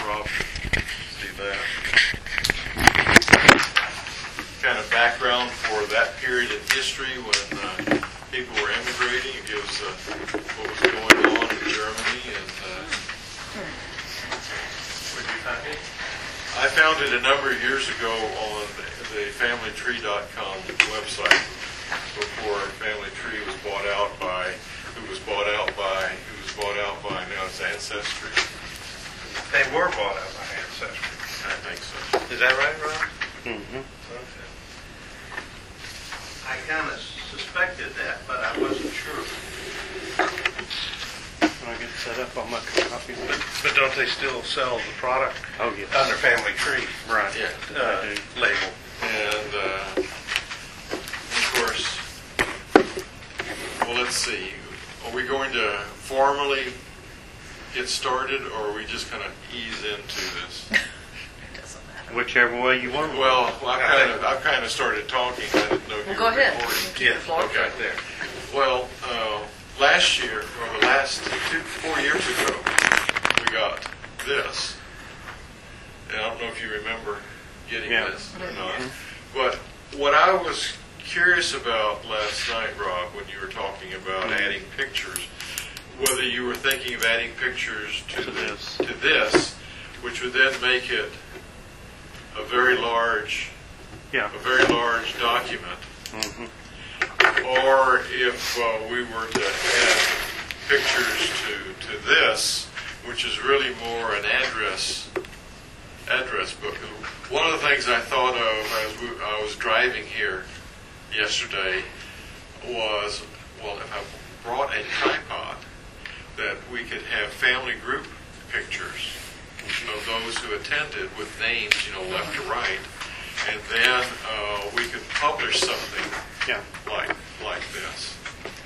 Rob, see that. Kind of background for that period in history when people were immigrating. It gives what was going on in Germany. And what did you find it? I found it a number of years ago on the FamilyTree.com website before Family Tree was bought out by now it's Ancestry. They were bought out by Ancestry. I think so. Is that right, Rob? Mm-hmm. Okay. I kind of suspected that, but I wasn't sure. When I get set up, I'll make a copy of it. But don't they still sell the product Oh, yes. under Family Tree Right. Yeah. I do. label? And of course, well, let's see. Are we going to formally get started, or are we just going to ease into this? It doesn't matter. Whichever way you want. Well, I've kind of stared talking. I didn't know you Well, were go ahead. recording. You can keep the floor. Okay. Right there. Well, last year, or the last 4 years ago, we got this. And I don't know if you remember getting this or not. But what I was curious about last night, Rob, when you were talking about adding pictures, whether you were thinking of adding pictures to this, which would then make it a very large document, or if we were to add pictures to this, which is really more an address book. One of the things I thought of as I was driving here yesterday was, well, if I brought a tripod, that we could have family group pictures of those who attended with names, left to right, and then we could publish something like this.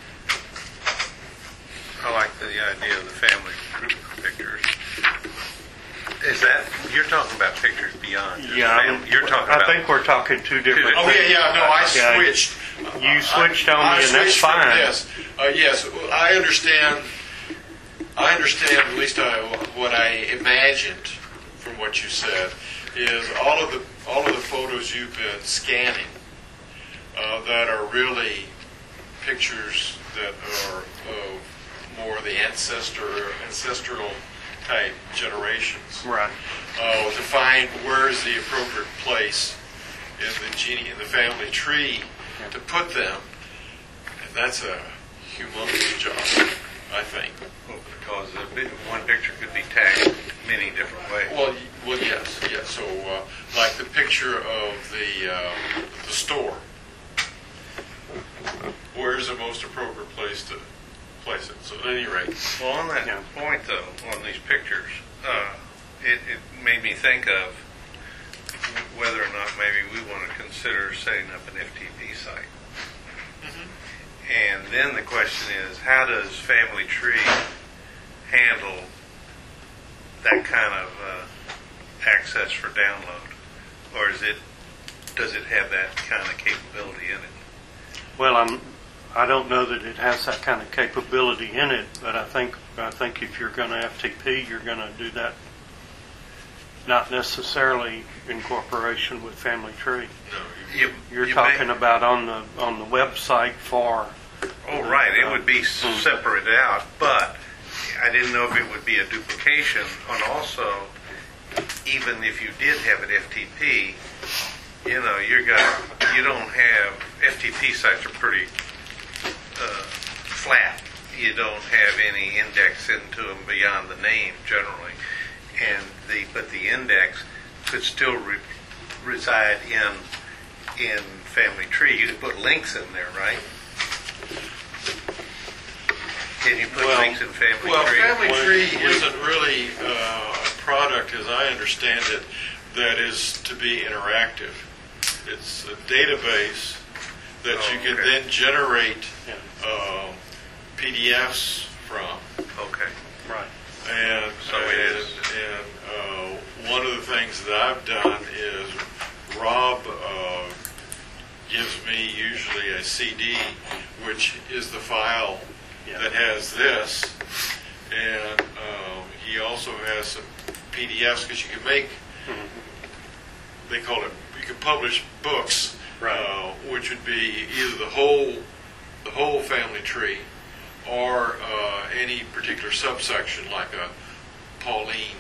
I like the idea of the family group pictures. Is that, you're talking about pictures beyond? You're talking about... I think we're talking two different Oh, things. I switched. You switched on me, and that's fine. Yes, I understand. I understand. At least what I imagined from what you said is all of the photos you've been scanning that are really pictures that are of more the ancestral type generations. Right. To find where is the appropriate place in the family tree to put them, and that's a humongous job, I think. Well, because one picture could be tagged many different ways. Well, yes. So, like the picture of the store, where's the most appropriate place to place it? So, at any rate. Well, on that point, though, on these pictures, it made me think of whether or not maybe we want to consider setting up an FTP site. And then the question is, how does Family Tree handle that kind of access for download? Or does it have that kind of capability in it? Well, I don't know that it has that kind of capability in it, but I think if you're going to FTP, you're going to do that not necessarily in cooperation with Family Tree. No, You're talking about on the website for. Oh, right. It would be separated out, but I didn't know if it would be a duplication. And also, even if you did have an FTP, you don't have FTP sites are pretty flat. You don't have any index into them beyond the name generally, but the index could still reside in Family Tree. You could put links in there, right? Can you put links in Family Tree? Well, Family Tree isn't really a product, as I understand it, that is to be interactive. It's a database that you can then generate PDFs from. Okay. Right. And one of the things that I've done is Rob gives me usually a CD, which is the file that has this, and he also has some PDFs, because you can make, they call it, you can publish books, Right. which would be either the whole family tree, or any particular subsection, like a Pauline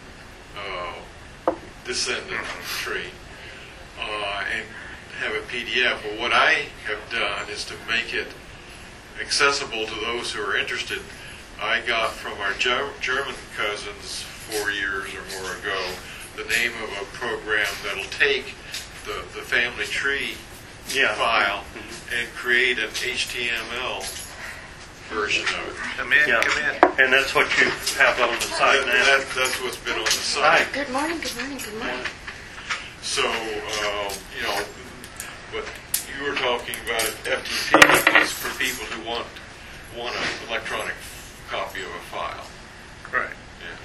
descendant tree, and have a PDF. Well, what I have done is to make it accessible to those who are interested. I got from our German cousins 4 years or more ago the name of a program that'll take the family tree file and create an HTML version of it. Come in, Yeah. come in. And that's what you have on the site now. That's what's been on the site. Good morning, good morning, good morning. So, but you were talking about FTP is for people who want an electronic copy of a file. Right.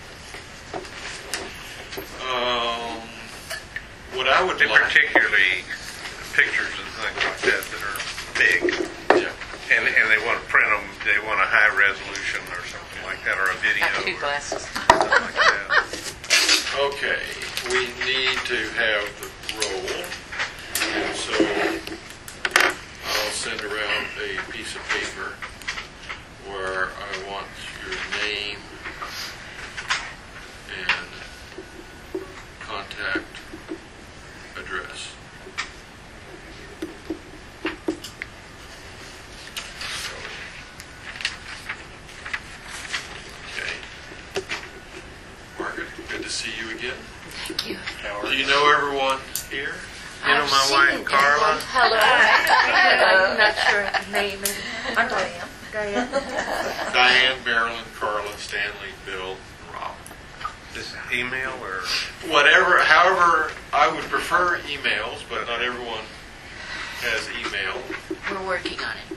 What I would And like, particularly pictures and things like that that are big. yeah, And they want to print them, they want a high resolution or something like that, or a video. Got two or glasses. something like that. okay, we need to have the roll, and so I'll send around a piece of paper where I want your name and contact address. So, okay. Margaret, good to see you again. Thank you. Do you know everyone here? You know my wife, Carla? Hello. I'm not sure of the name. I'm Diane. Diane, Marilyn, Carla, Stanley, Bill, and Rob. This email or? Whatever, however, I would prefer emails, but not everyone has email. We're working on it.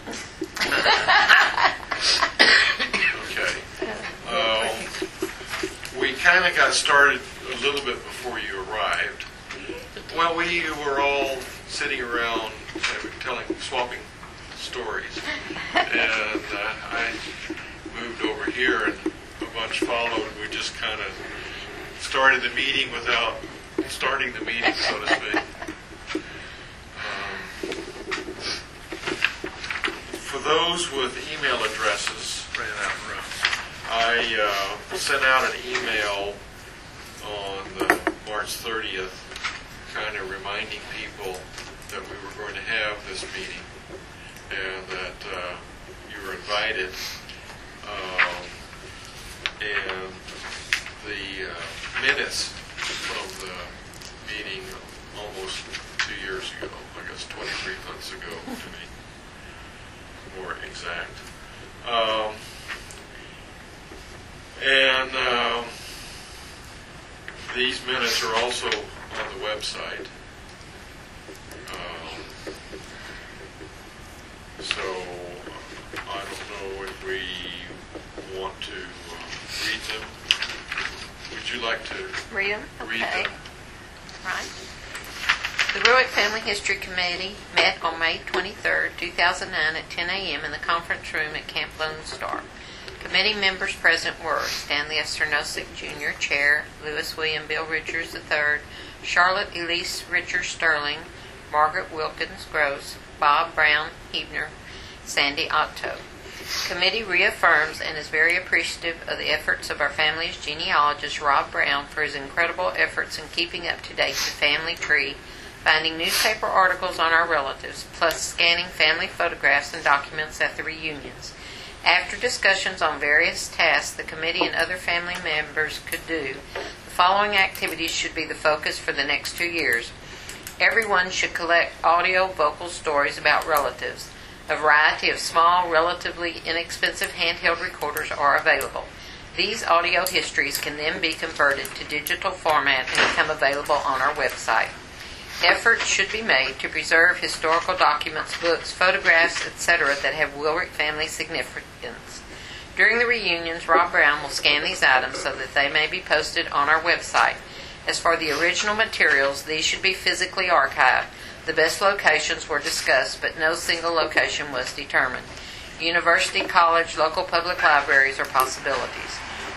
Okay. We kind of got started a little bit before you arrived. Well, we were all sitting around swapping stories. And I moved over here and a bunch followed. We just kind of started the meeting without starting the meeting, so to speak. For those with email addresses, Ran out of room. I sent out an email on March 30th, kind of reminding people that we were going to have this meeting and that you were invited. And the minutes from the meeting almost 2 years ago, I guess 23 months ago to be more exact. These minutes are also on the website. So I don't know if we want to read them. Would you like to Read them? read Okay. them? Right. The Ruick Family History Committee met on May 23, 2009 at 10 a.m. in the conference room at Camp Lone Star. Committee members present were Stanley S. Cernosic, Jr., Chair, Lewis William Bill Richards III, Charlotte Elise Richards Sterling, Margaret Wilkins Gross, Bob Brown Hebner, Sandy Otto. Committee reaffirms and is very appreciative of the efforts of our family's genealogist, Rob Brown, for his incredible efforts in keeping up to date the family tree, finding newspaper articles on our relatives, plus scanning family photographs and documents at the reunions. After discussions on various tasks the committee and other family members could do, the following activities should be the focus for the next 2 years. Everyone should collect audio vocal stories about relatives. A variety of small, relatively inexpensive handheld recorders are available. These audio histories can then be converted to digital format and become available on our website. Efforts should be made to preserve historical documents, books, photographs, etc. that have Wilrick family significance. During the reunions, Rob Brown will scan these items so that they may be posted on our website. As for the original materials, these should be physically archived. The best locations were discussed, but no single location was determined. University, college, local public libraries are possibilities.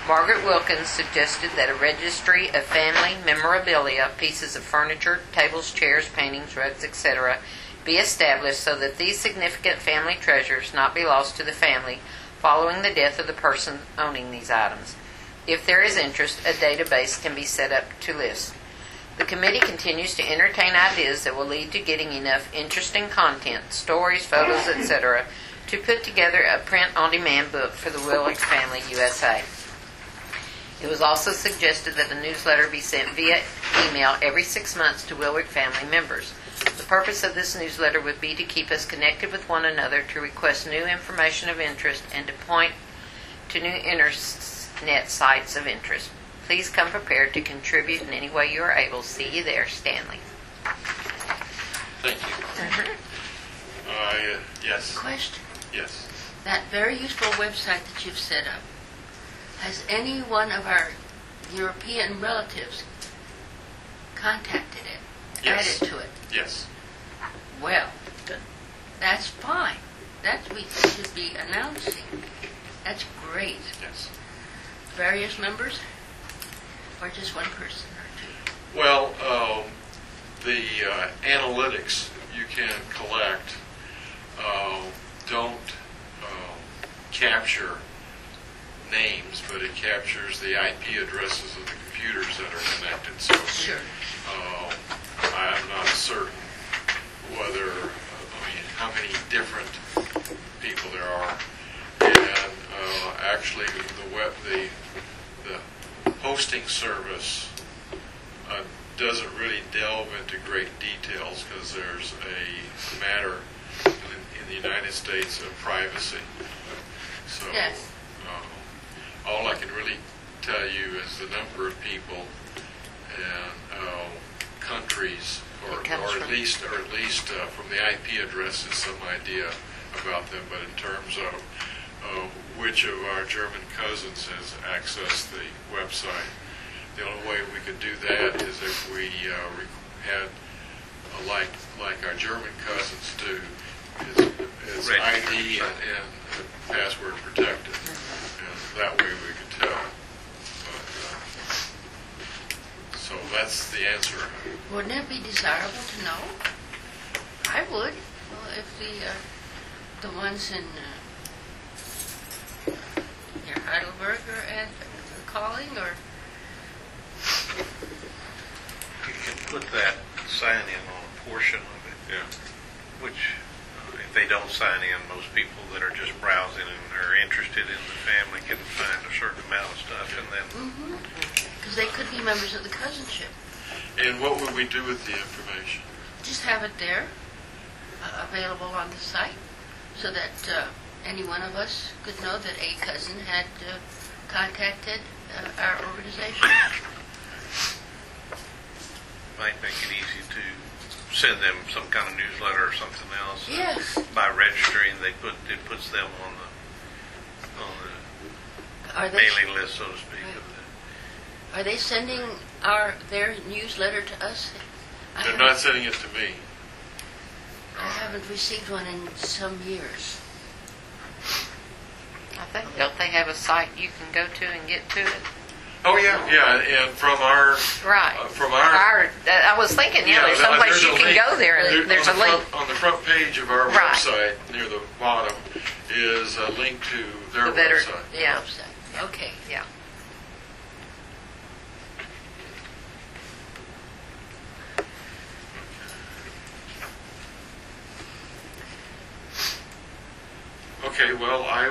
Margaret Wilkins suggested that a registry of family memorabilia, pieces of furniture, tables, chairs, paintings, rugs, etc., be established so that these significant family treasures not be lost to the family following the death of the person owning these items. If there is interest, a database can be set up to list. The committee continues to entertain ideas that will lead to getting enough interesting content, stories, photos, etc., to put together a print-on-demand book for the Wilwick Family USA. It was also suggested that a newsletter be sent via email every 6 months to Wilwick family members. The purpose of this newsletter would be to keep us connected with one another, to request new information of interest, and to point to new internet sites of interest. Please come prepared to contribute in any way you are able. See you there, Stanley. Thank you. Yes. Question. Yes. That very useful website that you've set up, has any one of our European relatives contacted it, Yes. added to it? Yes. Well, that's fine. That we should be announcing. That's great. Yes. Various members? Or just one person or two? Well, the analytics you can collect don't capture names, but it captures the IP addresses of the computers that are connected. So Sure. I'm not certain whether, how many different people there are. And actually, the hosting service doesn't really delve into great details because there's a matter in the United States of privacy. So Yes. all I can really tell you is the number of people and countries, or at least from the IP addresses, some idea about them. But in terms of which of our German cousins has accessed the website, the only way we could do that is if we had, like our German cousins do, is ID and password protected. And that way we could tell. But, so that's the answer. Wouldn't it be desirable to know? I would. Well, if the ones in near Heidelberg are calling, or You can put that sign in on a portion of it, Yeah. which if they don't sign in, most people that are just browsing and are interested in the family can find a certain amount of stuff, and then because they could be members of the cousinship. And what would we do with the information? Just have it there, available on the site, so that any one of us could know that a cousin had contacted our organization. might make it easy to send them some kind of newsletter or something else. Yes. By registering, it puts them on Are the they mailing list, so to speak. Are they sending their newsletter to us? They're not sending it to me. I haven't received one in some years. I think, don't they have a site you can go to and get to it? Oh yeah, and from our Right. I was thinking, there's someplace you can go there and there's a link. On the front page of our Right. website, near the bottom, is a link to their The better, website. yeah, Website. Okay. yeah. Okay, well, I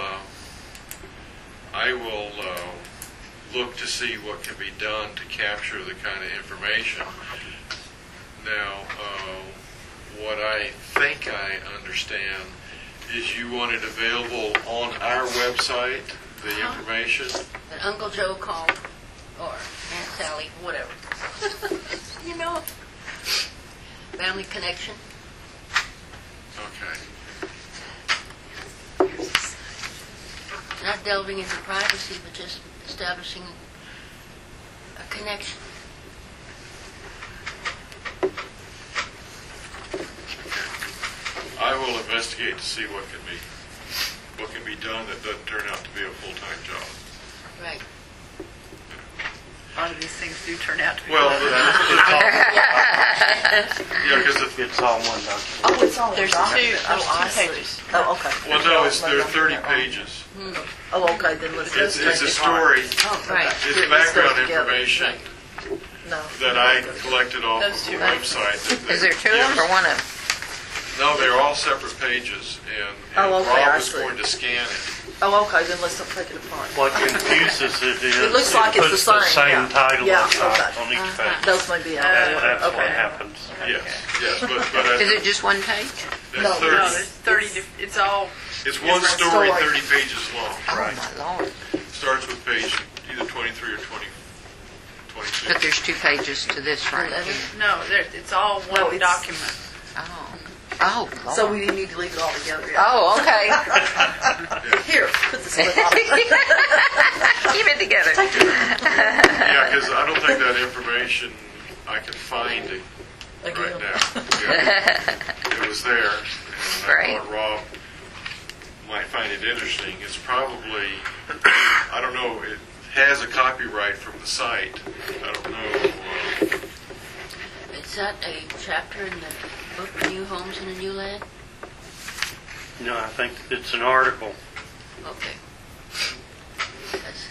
will look to see what can be done to capture the kind of information. Now, what I think I understand is you want it available on our website, the information. That Uncle Joe called, or Aunt Sally, whatever. You know, family connection. Okay. Not delving into privacy, but just establishing a connection. I will investigate to see what can be done that doesn't turn out to be a full-time job. Right. A lot of these things do turn out to be. Well, It's all, yeah, because it's all one document. Oh, it's all There's document. two, Oh, there's I two see. pages. Oh, okay. well, no, they're 30 pages. Oh, okay, then let's It's just a make it story. Oh, okay. Right. It's Let's background go together. information No. that I collected off Those of the two. website. Is there two of them or one of them? No, they're all separate pages, and Oh, okay, I Rob is see. going to scan it. Oh, okay, then let's not take it apart. What confuses it is It looks like it's puts the the same, same yeah. title Yeah, on top okay. on each page. Those may be out That's what okay. happens. Yes, yes, but Is it just one page? that's No. 30. No, there's 30, it's all, It's one Different story, story. 30 pages long. Oh, my Lord. Starts with page either 23 or 26. But there's 2 pages to this right here. no, it's all No, one it's- document. Oh. Oh, Lord. So we need to leave it all together. Yeah. Oh, okay. Here, put the slip on it. Keep it together. Yeah, because I don't think that information I can find it right Again. now. Yeah. It was there, and Great. I thought Rob might find it interesting. It's probably, I don't know, it has a copyright from the site. I don't know. Is that a chapter in the book New Homes in a New Land? No, I think it's an article. Okay. That's-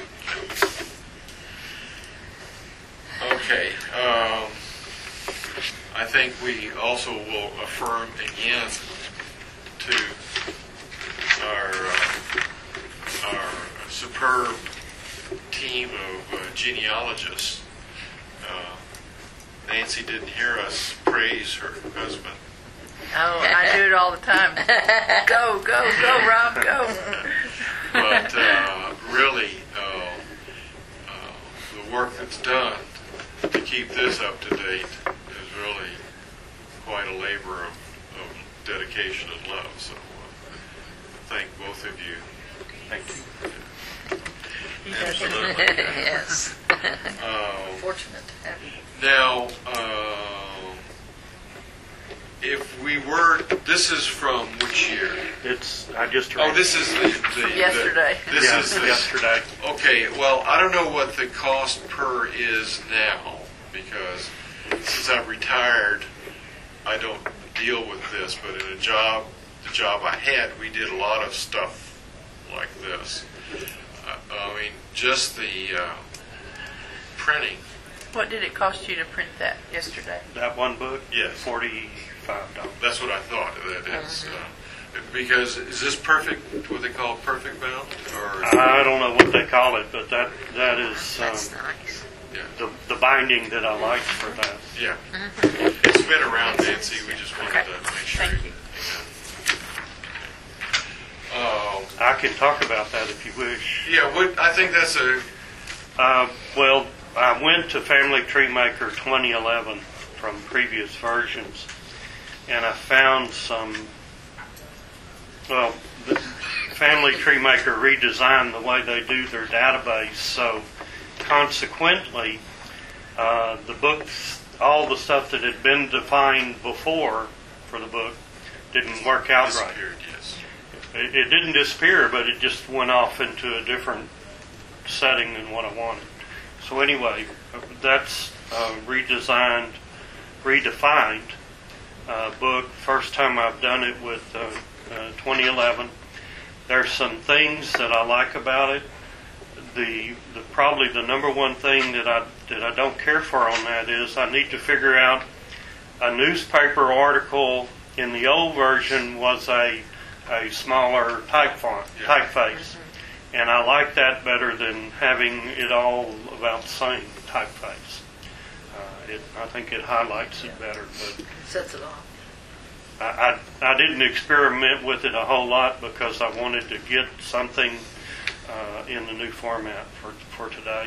Okay. I think we also will affirm again to our superb team of genealogists. Nancy didn't hear us praise her husband. Oh, I do it all the time. Go, go, go, Rob, go. But really, the work that's done to keep this up to date is really quite a labor of dedication and love. So thank both of you. Thank you. Absolutely. Yes. Fortunate to have you. Now, if we were, this is from which year? I just Oh, read this is the Yesterday. This yeah, is the yesterday. Okay, well, I don't know what the cost per is now, because since I've retired, I don't deal with this, but in the job I had, we did a lot of stuff like this. I mean, just the printing. What did it cost you to print that yesterday? That one book? Yes. $45. That's what I thought. That is because is this perfect? What they call perfect bound, or I don't know what they call it, but that is That's nice. yeah, the binding that I like for that. yeah. It's been around, Nancy. We just wanted to make sure. Thank you. I can talk about that if you wish. Yeah, I think that's a Well, I went to Family Tree Maker 2011 from previous versions, and I found some. Well, the Family Tree Maker redesigned the way they do their database, so consequently, the books, all the stuff that had been defined before for the book, didn't work out right. disappeared. Yes. It didn't disappear, but it just went off into a different setting than what I wanted. So anyway, that's redefined book. First time I've done it with 2011. There's some things that I like about it. The probably the number one thing that I don't care for on that is I need to figure out a newspaper article in the old version was a smaller type font, typeface. And I like that better than having it all about the same typeface. I think it highlights it better. But Sets it off. I didn't experiment with it a whole lot because I wanted to get something in the new format for today.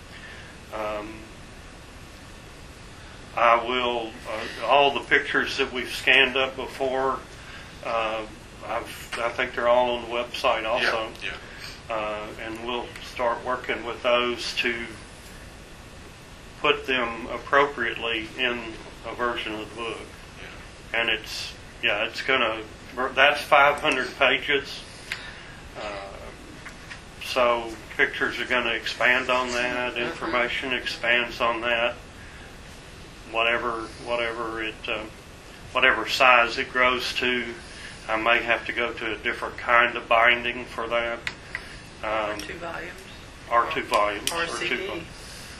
I will, all the pictures that we've scanned up before, I think they're all on the website also. Yeah. And we'll start working with those to put them appropriately in a version of the book. And it's that's 500 pages. So pictures are going to expand on that. Information expands on that. Whatever size it grows to, I may have to go to a different kind of binding for that. 2 volumes. Or 2 volumes. Or a two CD. volumes.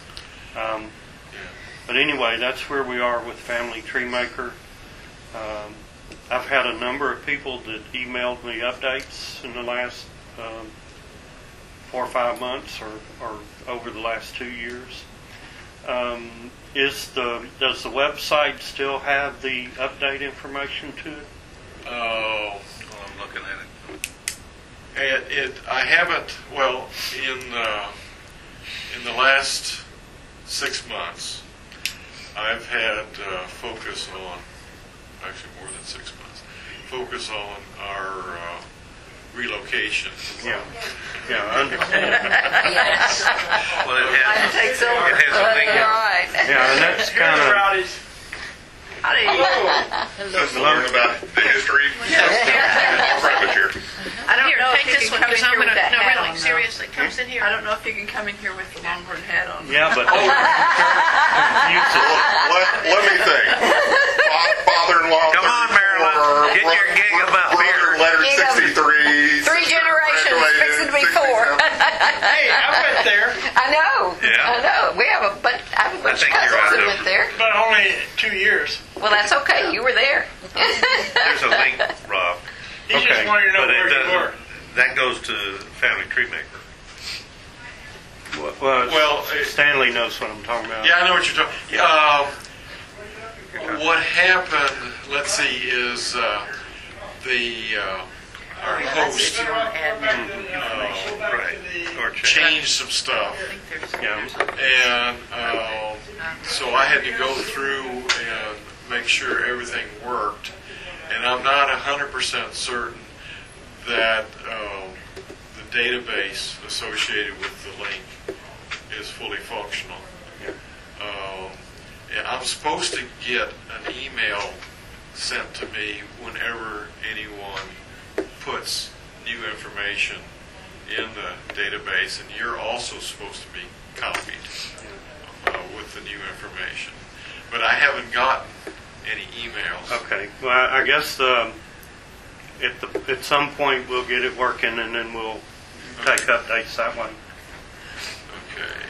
But anyway, that's where we are with Family Tree Maker. I've had a number of people that emailed me updates in the last 4 or 5 months or over the last 2 years. Does the website still have the update information to it? Oh, I'm looking at it. I haven't. Well, in the last 6 months, I've had focus on, actually more than 6 months, focus on our relocation. Yeah, I understand. Yes. Well, it has a link. Right. Yeah, and that's kind of. How do you? Just to learn about the history of furniture. I don't Here, know take if you this can one, come in because I'm here with gonna, that no, hat really, on. though. seriously, come sit here. I don't know if you can come in here with the Longhorn hat on. Yeah, but Let me think. Father-in-law. Come on, Marilyn. Get your gig about Brother, beer. letter Gig of 63. 3 generations, fixing to be 4. Hey, I went there, I know. Yeah. I know. I have a bunch of think you're cousins right, that though. went there. but only 2 years. Well, that's okay. You were there. There's a link, Rob. He Okay, just wanted to know But it where you were. doesn't. That goes to Family Tree Maker. Well, Stanley knows what I'm talking about. Yeah, I know what you're talking. What happened? Let's see. Is our host Right. Or check. changed some stuff, Yeah. and so I had to go through and make sure everything worked. And I'm not 100% certain that the database associated with the link is fully functional. And I'm supposed to get an email sent to me whenever anyone puts new information in the database, and you're also supposed to be copied with the new information. But I haven't gotten any emails. Okay. Well, I guess at some point we'll get it working, and then we'll take updates that way. Okay.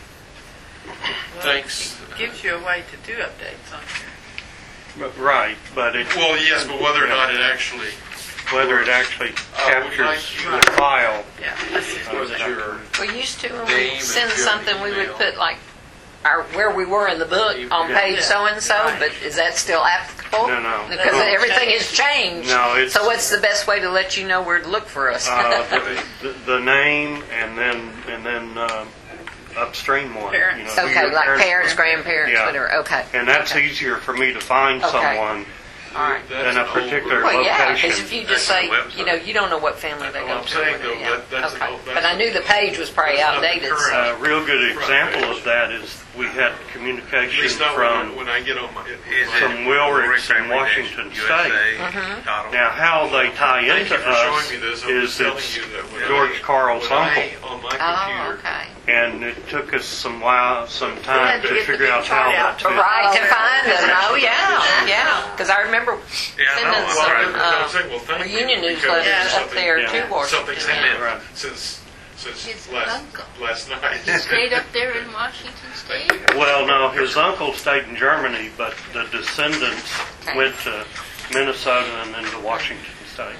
Thanks. It gives you a way to do updates on here. Right, but Well, yes, but whether or not it actually whether it actually captures like the file. Yeah, this is was your We used to, when Name we and send your something, we would email. put like where we were in the book on page so and so. Right. But is that still applicable? No. Because everything has changed. No, it's- So what's the best way to let you know where to look for us? The name and then upstream one. Parents. You know, who Okay, your like parents, grandparents, Yeah. whatever. Okay. And that's okay. easier for me to find Okay. someone All right. than a particular Well, yeah, location. because if you just say, you know, you don't know what family they That's go what I'm to. saying, though, Yeah, that's okay. an old- But I knew the page was probably That's not the outdated. current. So. A real good example of that is we had At communication least not from when I get on my. Is it From Wilricks Rick in Family Washington Nation, State. USA.org? now how they tie Thank into you for us showing me this. I'm is just telling it's you that when George Carl's when uncle. on my Oh, computer. okay. And it took us some time had to to get the figure big out chart how out. that fit. Right, to find them. Oh, yeah. Because I remember Yeah, I know. sending Well, some right. I'm saying, well, thank you, reunion because newsletters up something- there yeah. to Washington. Something's Yeah. happened Right. since His last uncle. night. He stayed up there in Washington State. Well, no, his uncle stayed in Germany, but the descendants went to Minnesota and then to Washington State.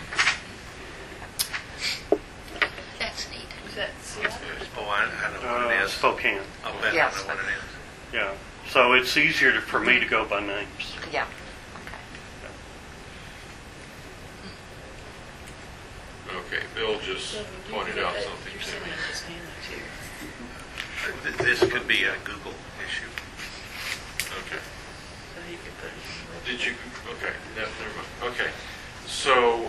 That's neat. Is that Seattle? Oh, I know what it is. Spokane. I'll bet I Yes. know what it is. Yeah. So it's easier for me to go by names. Yeah. Okay, Bill just pointed out something to me. This could be a Google issue. Okay. So you can put it Did you? Okay. Never mind. Okay. So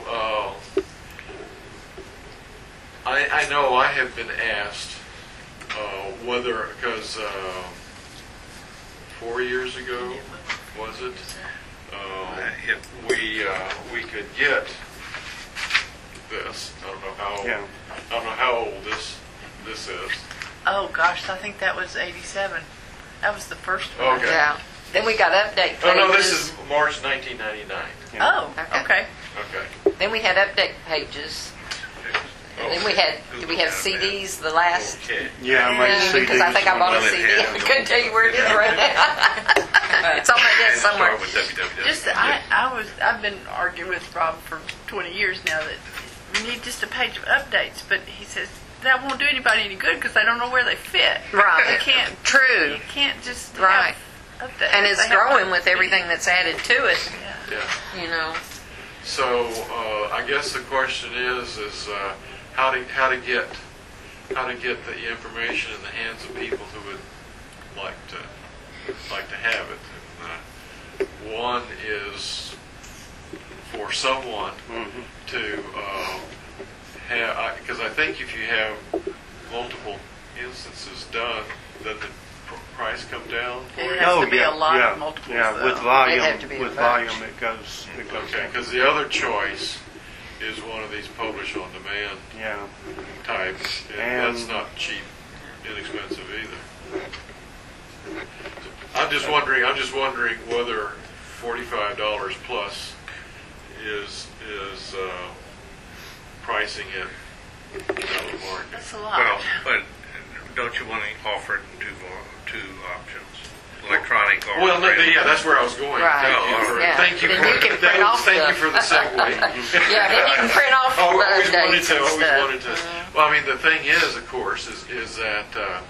I know I have been asked whether because 4 years ago was it we could get this. I don't know how Yeah. I don't know how old this this is. Oh, gosh, I think that was 87. That was the first one. Okay. Yeah. Then we got update pages. Oh, no, this is March 1999. Oh, Okay. okay. Okay. Then we had update pages. And then we had, did we have CDs the last? Okay. Yeah, I made CDs. Because I think I bought a Well, it CD. had I couldn't tell you where it is right now. It's on my desk somewhere. Start with www. Just, I've been arguing with Rob for 20 years now that we need just a page of updates, but he says that won't do anybody any good because they don't know where they fit. Right. You can't. True. You can't just Right. have updates. And it's They have growing to with be- everything that's added to it, Yeah. Yeah. you know. So I guess the question is how to get the information in the hands of people who would like to have it. And, one is for someone to have, because I think if you have multiple instances done, then the price come down for It you. has to be a lot yeah, of multiples. Yeah, though. with volume, It'd have to be a with bunch. volume, it goes Okay, down. because the other choice is one of these publish on demand Yeah, type, and And- that's not cheap, inexpensive either. I'm just wondering whether $45 plus is pricing it out of the market. That's a lot. Well, but don't you want to offer it in two options? Electronic or Well, print? yeah, that's where I was going. Right. Yeah. Thank you Then for you can print off thank the- you for the segue. Yeah, then you can print off the Always wanted updates to. and Always stuff. wanted to. Well, I mean, the thing is, of course, is that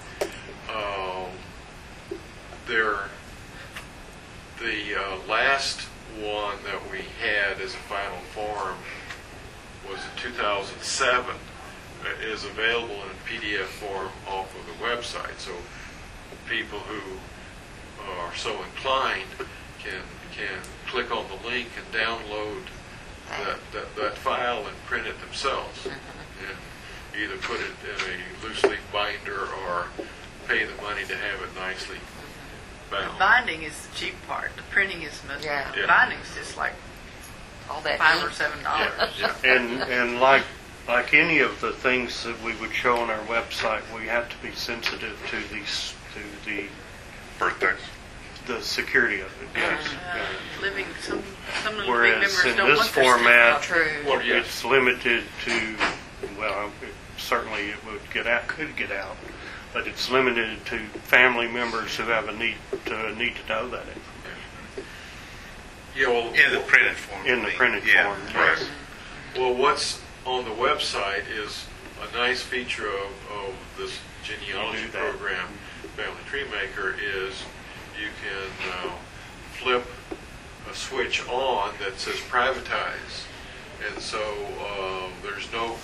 the last one that we had as a final form was in 2007. Is available in PDF form off of the website, so people who are so inclined can click on the link and download that file and print it themselves, and either put it in a loose leaf binder or pay the money to have it nicely The bound. binding is the cheap part. The printing is most. Yeah. The binding's just like All that $5 or ink. $7. Yeah. and like any of the things that we would show on our website, we have to be sensitive to the Birthdays. security of it. Yes. Living, some of the big Whereas members in don't this want their format, True. Well, yes. it's limited to, well, certainly it would get out, could get out, but it's limited to family members who have a need to know that Yeah, well, In the printed form. in the printed Yeah. form. Right. Well, what's on the website is a nice feature of this genealogy You do that. program, Family Tree Maker, is you can flip a switch on that says privatize, and so there's no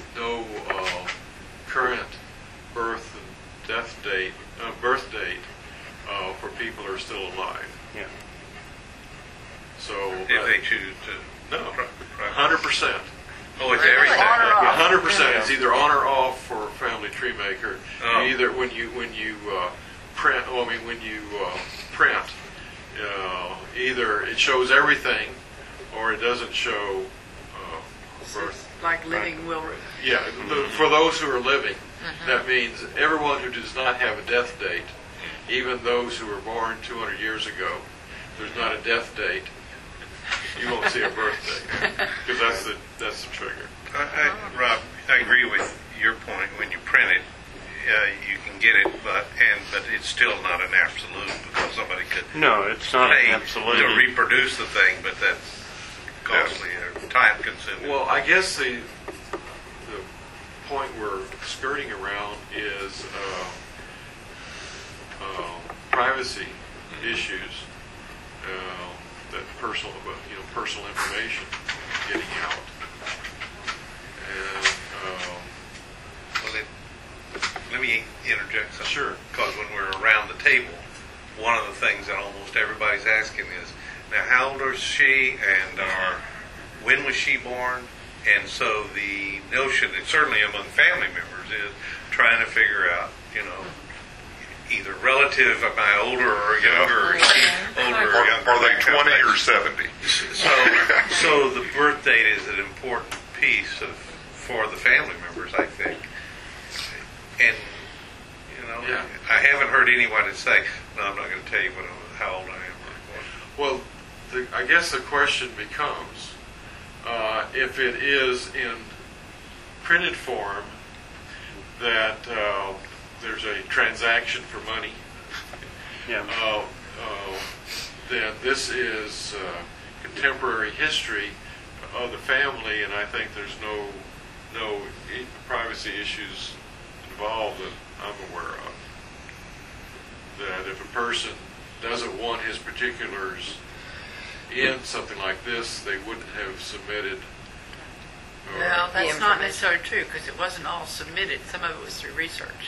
current birth and birth date for people who are still alive. Yeah. So If they choose to. no, Right. 100%. Oh, it's Really? everything. On or off? 100%. It's either on or off for Family Tree Maker. Oh. Either when you print, when you print, either it shows everything, or it doesn't show birth. Like living will. Yeah, for those who are living, that means everyone who does not have a death date, even those who were born 200 years ago, there's not a death date. You won't see a birth date because that's the trigger. Rob, I agree with your point. When you print it, you can get it, but it's still not an absolute because somebody could No, it's not pay an absolute. to reproduce the thing, but that's costly or time consuming. Well, I guess the point we're skirting around is privacy issues, that personal information getting out, and Let me interject something. Sure. Because when we're around the table, one of the things that almost everybody's asking is, now how old is she, and when was she born? And so the notion, and certainly among family members, is trying to figure out, either relative, am I older or younger, or is she older or younger? Are they that kind of 20 thing. or 70? So the birth date is an important piece for the family members, I think. And Yeah. I haven't heard anyone say, no, I'm not going to tell you how old I am. Well, I guess the question becomes, if it is in printed form that there's a transaction for money, Yeah. then this is contemporary history of the family, and I think there's no privacy issues involved that I'm aware of. That if a person doesn't want his particulars in something like this, they wouldn't have submitted. Well, that's The not information. necessarily true because it wasn't all submitted. Some of it was through research.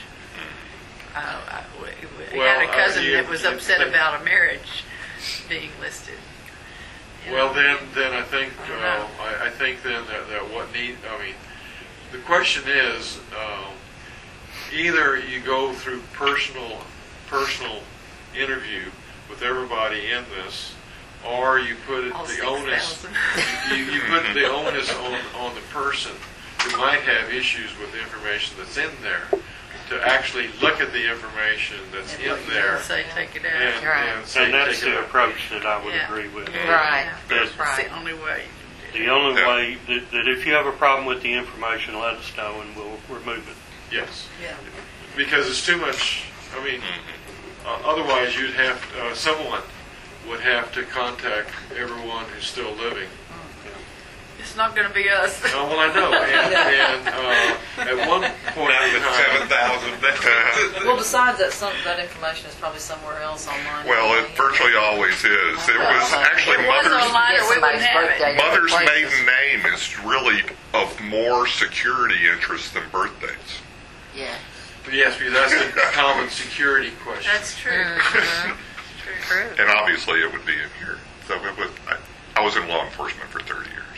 We had a cousin that was upset about a marriage being listed. You Well, know? then I think I think then that what the question is either you go through personal interview with everybody in this, or you put it, All the onus 6,000. you put the onus on the person who might have issues with the information that's in there to actually look at the information that's in there Say take it out. and, Right. and say And that's take it the out. approach that I would Yeah. agree with. Right. That's It's the only way. the only Yeah. way that if you have a problem with the information, let us know and we'll remove it. Yes. Yeah. Because it's too much. Otherwise, you'd have someone would have to contact everyone who's still living. It's not going to be us. Well, I know. And at one point Not in with time, 7,000. Well, besides that, that information is probably somewhere else online. Well, it virtually always is. It was actually If it was Mother's online, Get or we somebody's wouldn't have birthday. it. Mother's Places. maiden name is really of more security interest than birth dates. Yeah. yes, because that's the common security question. That's true. True. And obviously it would be in here. So it was, I was in law enforcement for 30 years.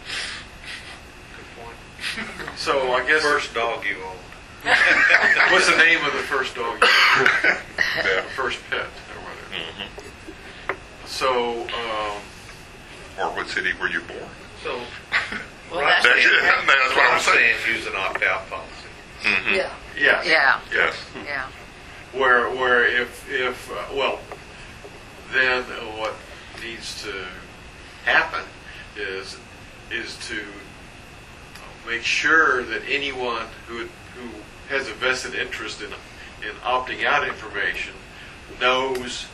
So I guess First dog you owned. what's the name of the first dog? You owned? Yeah. First pet or whatever. Mhm. So Or what city were you born? So, Well, right, that's That's, it. that's what I'm saying. Use an opt-out policy. Mhm. Yeah. yeah, Yeah. Yes. Yeah. where if then what needs to happen is to make sure that anyone who has a vested interest in opting out information knows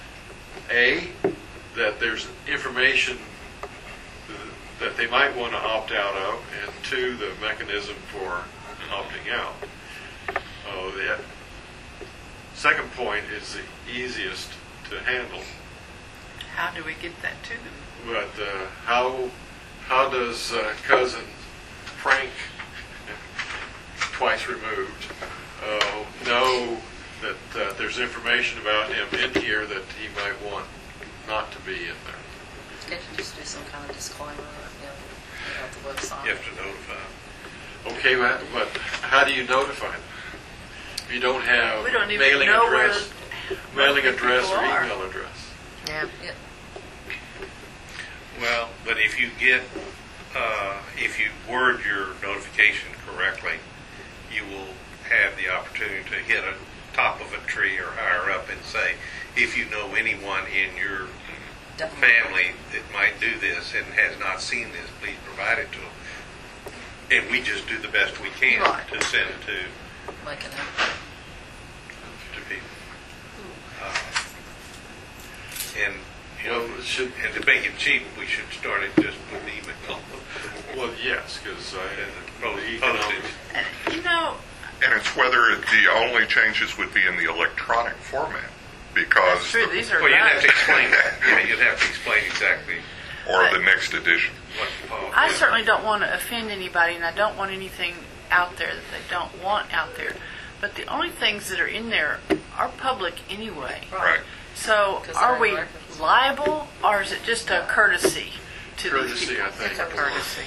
that there's information that they might want to opt out of, and two, the mechanism for opting out. The second point is the easiest to handle, How do we get that to them? but how does cousin Frank, twice removed, know that there's information about him in here that he might want not to be in there? Can't you just do some kind of disclaimer, at the website? You have to notify. Okay, but how do you notify them? If you don't have We don't even mailing know address, where mailing address people or are. email address. Yeah. Yeah. Well, but if you if you word your notification correctly, you will have the opportunity to hit a top of a tree or higher up and say, if you know anyone in your Definitely. family that might do this and has not seen this, please provide it to them. And we just do the best we can Right. to send it to Make an effort. people. And you Well, know, it should. and to make it cheap, we should start it just with email. Well, yes, because Postage. You know, And it's whether the only changes would be in the electronic format, because that's true. These are Well, you'd have to right. explain that. Yeah, you'd have to explain exactly or the next edition. what the policy I is. certainly don't want to offend anybody, and I don't want anything out there that they don't want out there. But the only things that are in there are public anyway. Right. So 'Cause are they're we records. liable, or is it just a courtesy to these courtesy, people? I think. It's a courtesy.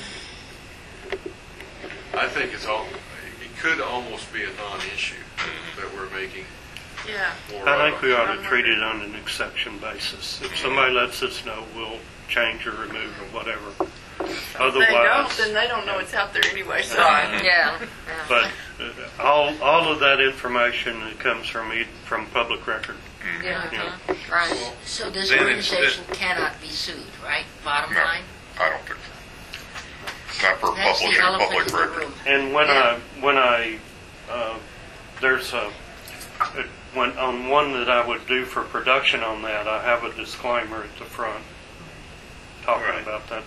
I think it's all. It could almost be a non-issue that we're making Yeah. more. I think of. we ought to treat it on an exception basis. If somebody lets us know, we'll change or remove or whatever. If Otherwise, they don't, then they don't know it's out there anyway. So. Yeah. but all of that information that comes from public record. Yeah. You know. Right. So this Then organization cannot be sued, right? Bottom No. line? I don't think so. Not for That's the publishing elephant public in the record. room. And when I there's on one that I would do for production on that, I have a disclaimer at the front talking Right. about that.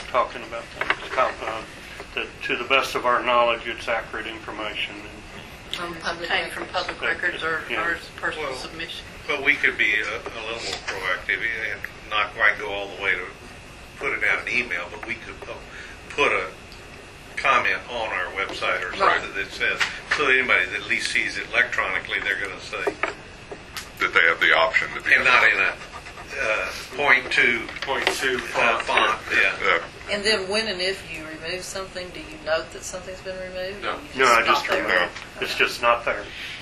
That to the best of our knowledge, it's accurate information. From public Obtained from records. public records or Yeah. as personal Well, submission. But we could be a little more proactive and not quite go all the way to put it out an email, but we could put a comment on our website or something that says, so anybody that at least sees it electronically, they're going to say, That they have the option to be. and not in a point two .2 font. Yeah. And then when and if you remove something, do you note that something's been removed? No. Or you No, I not just there? remember. It's just not there.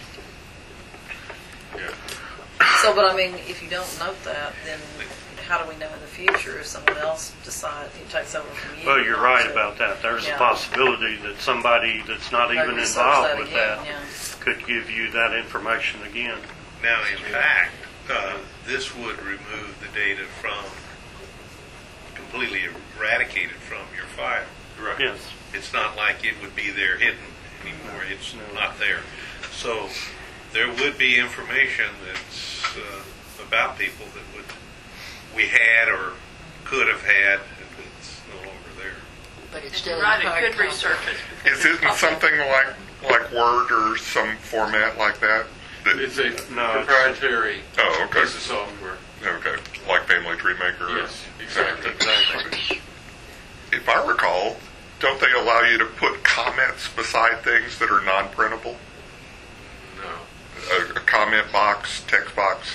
Yeah. So, but I mean, if you don't note that, then how do we know in the future if someone else decides, takes over from you? Well, you're right about that. There's a Yeah. possibility that somebody that's not Maybe even research involved that with again, that yeah. could give you that information again. Now, in fact, this would remove the data from, completely eradicated from your file. Right. Yes. It's not like it would be there hidden anymore. It's No. not there. So there would be information that's about people that we had or could have had, and it's no longer there. But it's If still you're right, in it hard could copy. resurface. because Is it's it in public. something like Word or some format like that? It's a No, it's- proprietary Oh, okay. piece of software. Okay. Like Family Tree Maker? Yes, exactly. Exactly. If I recall, don't they allow you to put comments beside things that are non-printable? No. A comment box, text box,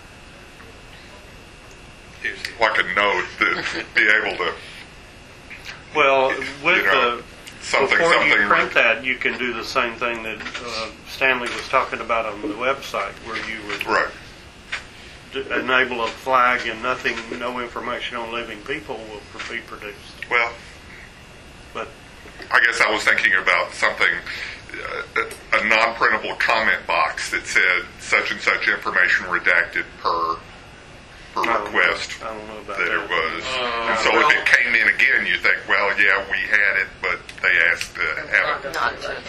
Here's- like a note that be able to, Well, with you know, the something, before something. you print that, you can do the same thing that Stanley was talking about on the website, where you would Right. enable a flag and no information on living people will be produced. Well, But I guess I was thinking about something, a non-printable comment box that said such and such information redacted per request I don't know about that that. it was. Uh, And so well- if it came in again, you think, well, yeah, we had it, but they asked to have it. Not to.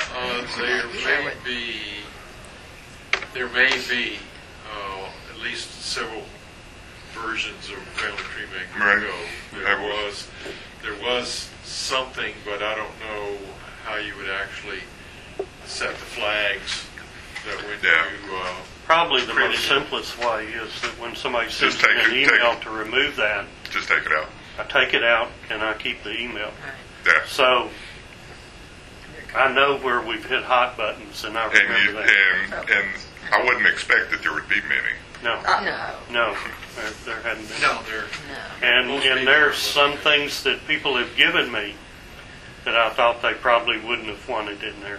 There may be at least several versions of Family Tree Maker Right. to go. There was something, but I don't know how you would actually set the flags that when Yeah. you Probably the Printed most it. simplest way is that when somebody sends Just me take an it- take email it. to remove that, Just take it out. I take it out and I keep the email. Yeah. So I know where we've hit hot buttons, and I And remember that. and I wouldn't expect that there would be many. No, No. there hadn't been. no, they're No. And Most people there's are some looking. things that people have given me that I thought they probably wouldn't have wanted in there.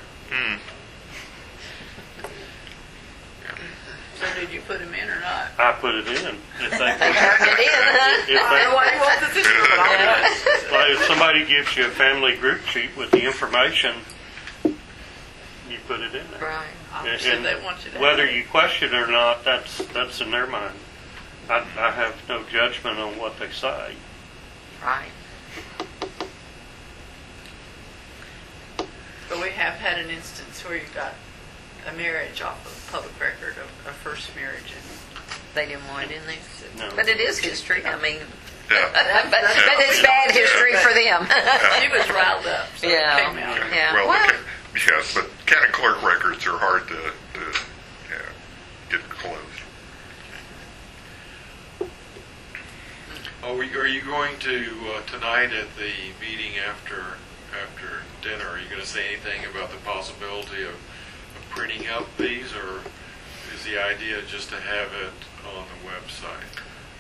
So did you put them in or not? I put it in. If they, They turned it in, huh? if I don't know why they, he wants us in there, but I'll do it. like, if somebody gives you a family group sheet with the information, you put it in there. Right. I'm sure they want you to. Whether you question it or not, that's in their mind. I have no judgment on what they say. Right. But we have had an instance where you got a marriage off of public record, a first marriage, and They didn't want it in there. No. But it is history. I mean, Yeah. but it's bad history for them. she was riled up, so Yeah. it came out. Yeah. Well, Well, yes, but county clerk records are hard to get closed. Are you going to tonight at the meeting after dinner? Are you going to say anything about the possibility of printing out these, or is the idea just to have it on the website?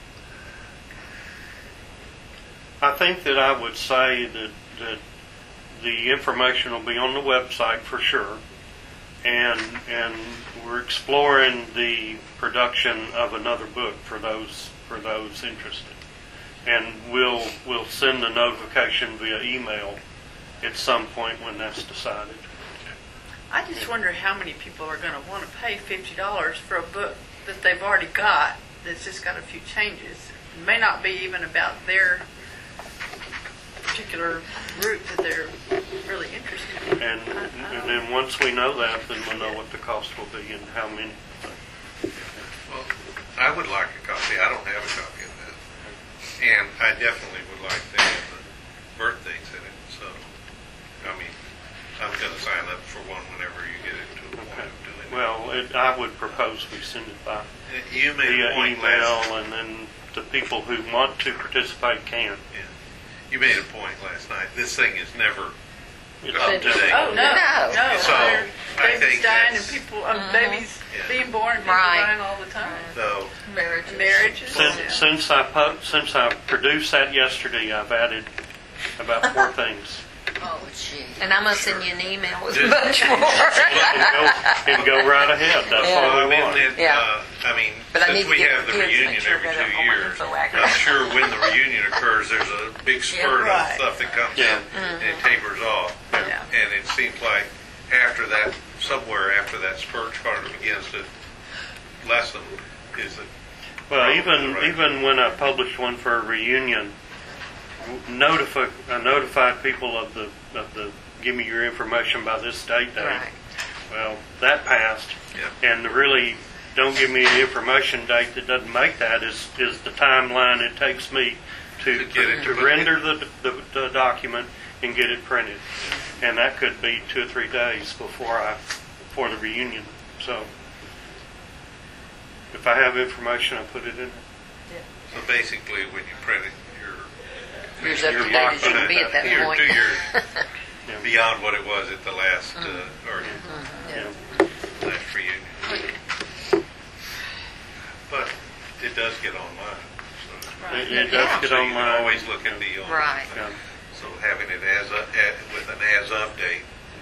I think that I would say that the information will be on the website for sure, and we're exploring the production of another book for those interested. and we'll send the notification via email at some point when that's decided. I just wonder how many people are going to want to pay $50 for a book that they've already got that's just got a few changes. It may not be even about their particular route that they're really interested in. And then once we know that, then we'll know what the cost will be and how many. Well, I would like a copy. I don't have a copy of that. And I definitely would like to have the birthdays in it. So, I mean, I'm going to sign up for one whenever you get it to the point of doing it. Well, I would propose we send it by You made via a point email, last. and then the people who want to participate can. Yeah. You made a point last night. This thing is never It's up to date. Oh, no. No. So, There- I babies think dying and that's- people, babies Yeah. being born and people Right. dying all the time. So, Marriages. yeah. Since I produced that yesterday, I've added about 4 things. Oh, gee. And I'm going to send you an email with a Just- bunch more. And go right ahead. That's Yeah. all I we mean, want. Yeah. But I need since to we get have the kids, make reunion sure every that 2 all my years, info accurate. I'm sure when the reunion occurs, there's a big spurt right. of stuff that comes Yeah. in and it tapers off. Yeah. And it seems like after that, somewhere after that spurt kind of begins to lessen, is it? Well, Right. even when I published one for a reunion, I notified people of the give me your information by this date. Right. Well, that passed, Yeah. and the really don't give me the information date that doesn't make that is the timeline it takes me to get it to render the document and get it printed, and that could be 2 or 3 days before the reunion. So if I have information, I put it in. So basically, when you print it, You're as up to date as you can be at that you're point. 2 years Yeah. beyond what it was at the last, or Yeah. last reunion. But it does get online. So It does get so you online. can always look at the online. Right. Yeah. So having it with an as of date.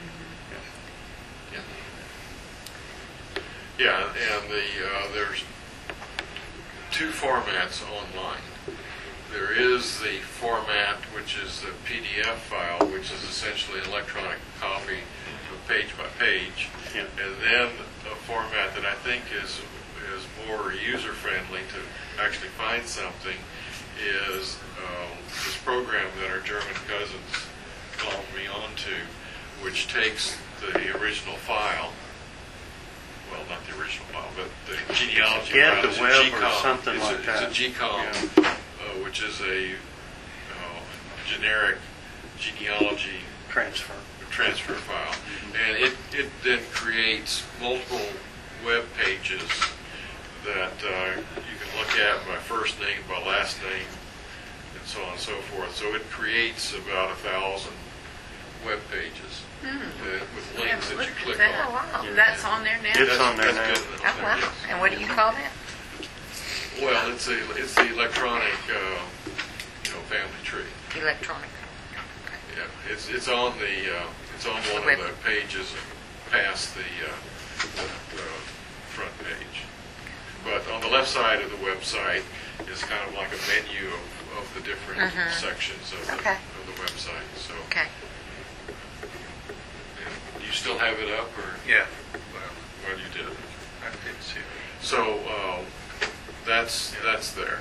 Yeah, and there's 2 formats online. There is the format which is the PDF file, which is essentially an electronic copy of page by page. Yeah. And then a format that I think is more user-friendly to actually find something is this program that our German cousins called me onto, which takes the original file. Well, not the original file, but the genealogy Get file. the It's a web or GCOM. something It's like that. It's a GCOM, which is a generic genealogy Transfer. transfer file. And it then creates multiple web pages that you can look at by first name, by last name, and so on and so forth. So it creates about 1,000 web pages with links that you click that. on. Oh, wow. That's on there now? It's on there now. That's Oh, good. wow. Yes. And what do you call that? Well, it's the electronic, family tree. Electronic. Yeah, it's on one of the pages past the front page. But on the left side of the website is kind of like a menu of the different sections of Okay. the website. So, Okay. do you still have it up, or Yeah. well, you did? I did see it. So that's there.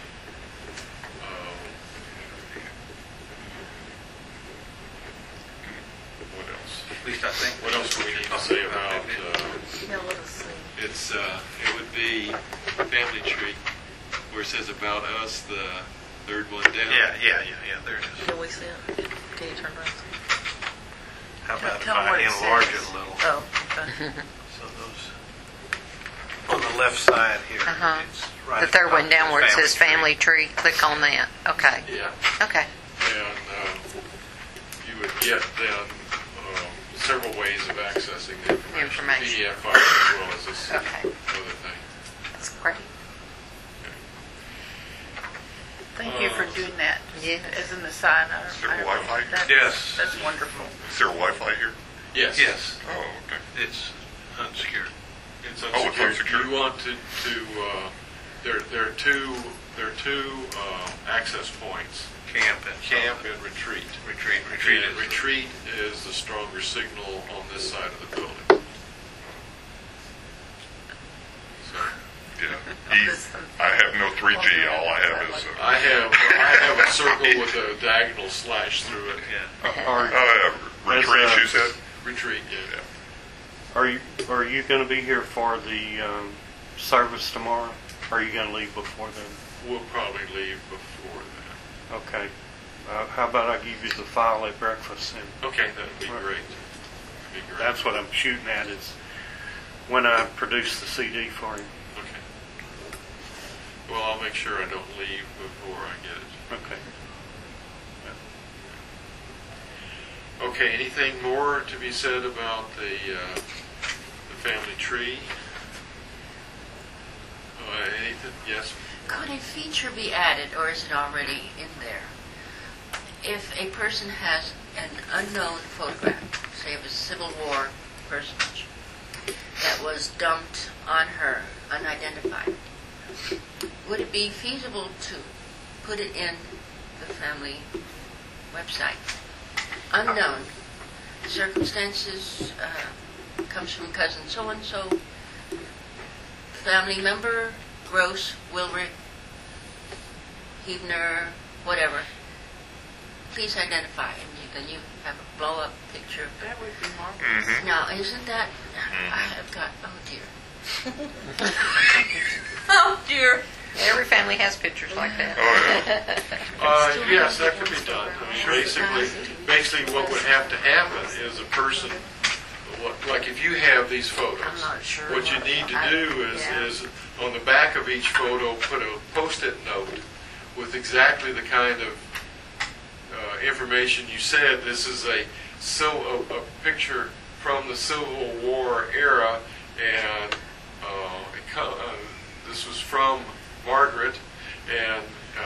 What else? At least I think. What else do we need to say about? Yeah, let us see. It would be Family Tree, where it says about us, the third one down. Yeah, there it is. Can we see it? Can you turn around? How about if Tell 'em what I it enlarge says. it a little? Oh, okay. So those, on the left side here, Uh-huh. it's right The at third top one of down the where it says tree. family tree, click on that. Okay. Yeah. Okay. And you would get then several ways of accessing the information. PDF file as well as this Okay. other thing. That's great. Thank you for doing that. Yes. As an aside. Is there Wi-Fi? Yes. That's wonderful. Is there Wi-Fi here? Yes. Yes, Oh, okay. it's unsecured. It's Oh, it's unsecured. unsecured. You want to there are two access points. Camp And retreat. Retreat And retreat is the stronger signal on this side of the building. So Yeah. I have no 3G. All I have is. I have a circle with a diagonal slash through it. Retreat, you said? Retreat, yeah. Are you going to be here for the service tomorrow? Or are you going to leave before then? We'll probably leave before then. Okay. How about I give you the file at breakfast then? Okay, that'd be great. That'd be great. That's what I'm shooting at is when I produce the CD for you. Okay. Well, I'll make sure I don't leave before I get it. Okay. Okay, anything more to be said about the family tree? Anything? Yes? Could a feature be added, or is it already in there? If a person has an unknown photograph, say of a Civil War personage, that was dumped on her, unidentified, would it be feasible to put it in the family website? Unknown. Circumstances, comes from cousin so-and-so, family member, Gross, Wilrick, Heavner, whatever. Please identify, and then you have a blow-up picture. That would be marvelous. Now, isn't that... I have got... Oh, dear. Oh, dear. Every family has pictures like that. Yes, that could be done. I mean, basically what would have to happen is a person, like if you have these photos, I'm not sure what you need to do is on the back of each photo put a Post-it note with exactly the kind of information you said. This is a picture from the Civil War era, and this was from Margaret, and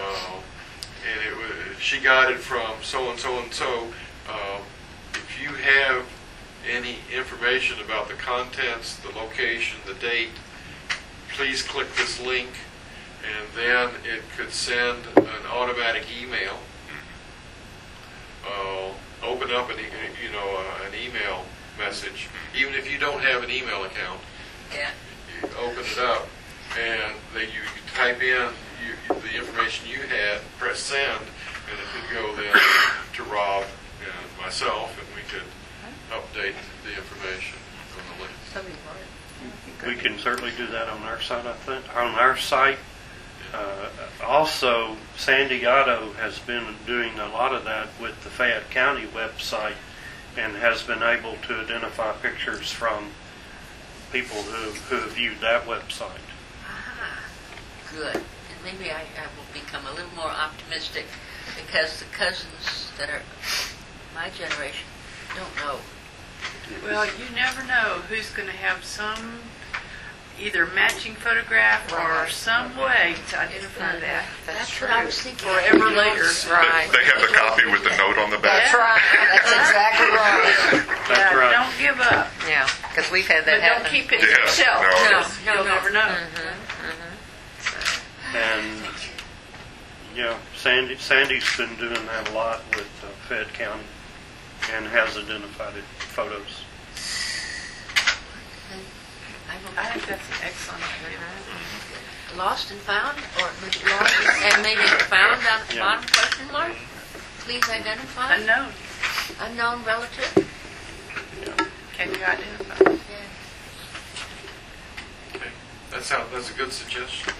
she got it from so and so and so. If you have any information about the contents, the location, the date, please click this link, and then it could send an automatic email. Open up an email message, even if you don't have an email account. Yeah. You open it up, and then you type in the information you had, press send, and it could go then to Rob and myself, and we could update the information on the link. That'd be great. We can certainly do that on our site, I think. On our site, also, Sandy Otto has been doing a lot of that with the Fayette County website and has been able to identify pictures from people who have viewed that website. Ah, good. And maybe I will become a little more optimistic, because the cousins that are my generation don't know. Well, you never know who's going to have some either matching photograph or some way to identify that. That's what I was thinking. Forever later. Right. They have the copy with the note on the back. That's right. That's exactly right. That's right. Don't give up. Yeah, because we've had But that happen. don't keep it to Yeah, yourself. no. because You'll never know. And Sandy's been doing that a lot with Fayette County and has identified photos. I think that's an excellent idea. Lost and found, or lost and maybe found down at the Yeah. bottom, question mark? Please identify. Unknown. Unknown relative. Can you identify? Yeah. Okay. That's a good suggestion.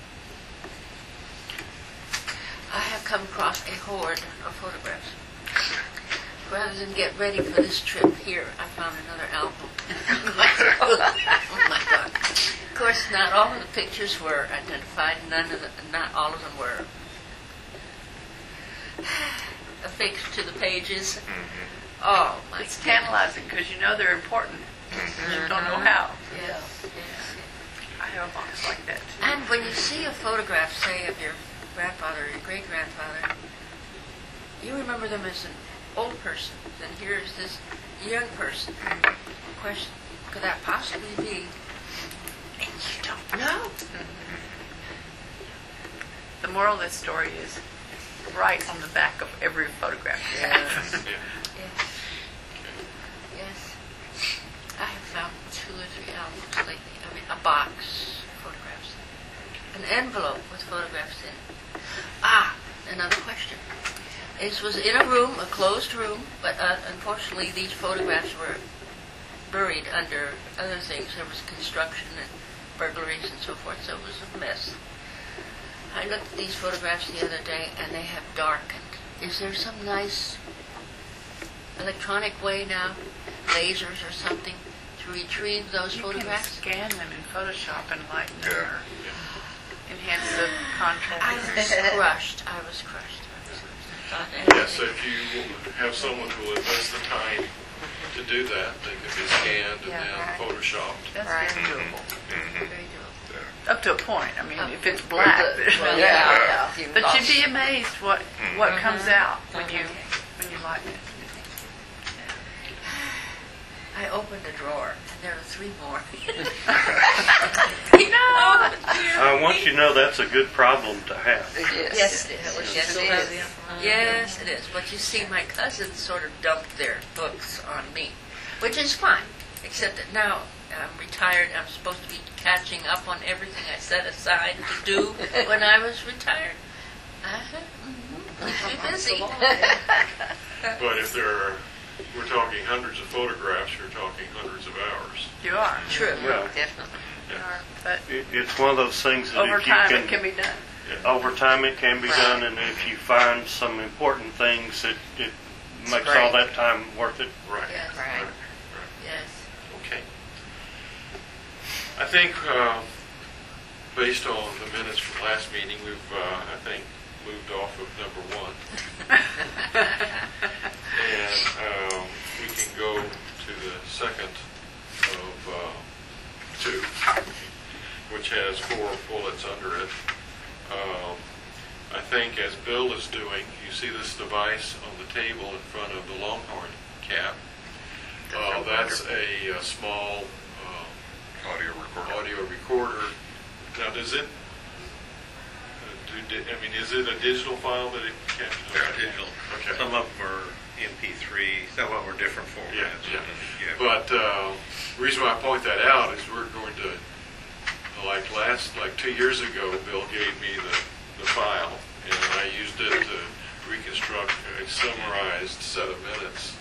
I have come across a hoard of photographs. Rather than get ready for this trip here, I found another album. Oh my God. Of course, not all of the pictures were identified. Not all of them were affixed to the pages. Oh my It's God. tantalizing because you know they're important. You don't know how. Yes. I have a box like that too. And when you see a photograph, say, of your grandfather or your great-grandfather, you remember them as an old person. Then here's this young person. Question, could that possibly be? And you don't know. The moral of this story is right on the back of every photograph you have. Yes. Yes. I have found 2 or 3 albums lately. I mean, a box of photographs. An envelope with photographs in it. Another question. This was in a room, a closed room, but unfortunately these photographs were buried under other things. There was construction and burglaries and so forth, so it was a mess. I looked at these photographs the other day and they have darkened. Is there some nice electronic way now, lasers or something, to retrieve those You photographs? can scan them in Photoshop and lighten them Yeah. or enhance the contrast. I was crushed. I was crushed. Yes, if you have someone who will invest the time to do that, they can be scanned and Yeah, then right. photoshopped. That's Right. very doable. Very doable. Up to a point. I mean, if it's black. Well, Yeah. But you'd be amazed what comes out when you lighten it. I opened a drawer and there were 3 more. I want you to know that's a good problem to have. Yes, it is. Yes, Yes, it it is. is. Yes, it is. But you see, my cousins sort of dumped their books on me, which is fine, except that now I'm retired. I'm supposed to be catching up on everything I set aside to do when I was retired. Keeps me busy. But if we're talking hundreds of photographs, you're talking hundreds of hours. You are. True. Yeah. Definitely. You are. But It's one of those things that over if you time, can, it can be done. over time it can be done, and if you find some important things, it makes great. all that time worth it. Right. Yes. Right. Yes. Okay. I think, based on the minutes from last meeting, we've, I think, moved off of number 1. And we can go to the second of 2, which has 4 bullets under it. I think as Bill is doing, you see this device on the table in front of the Longhorn cap. That's a small Audio recorder. audio recorder. Now, does it? Is it a digital file that it captures? They're digital. Okay. Some of them are MP3, some of them are different Yeah, formats. yeah. Yeah. But the reason why I point that out is we're going to, like 2 years ago, Bill gave me the file, and I used it to reconstruct a summarized set of minutes.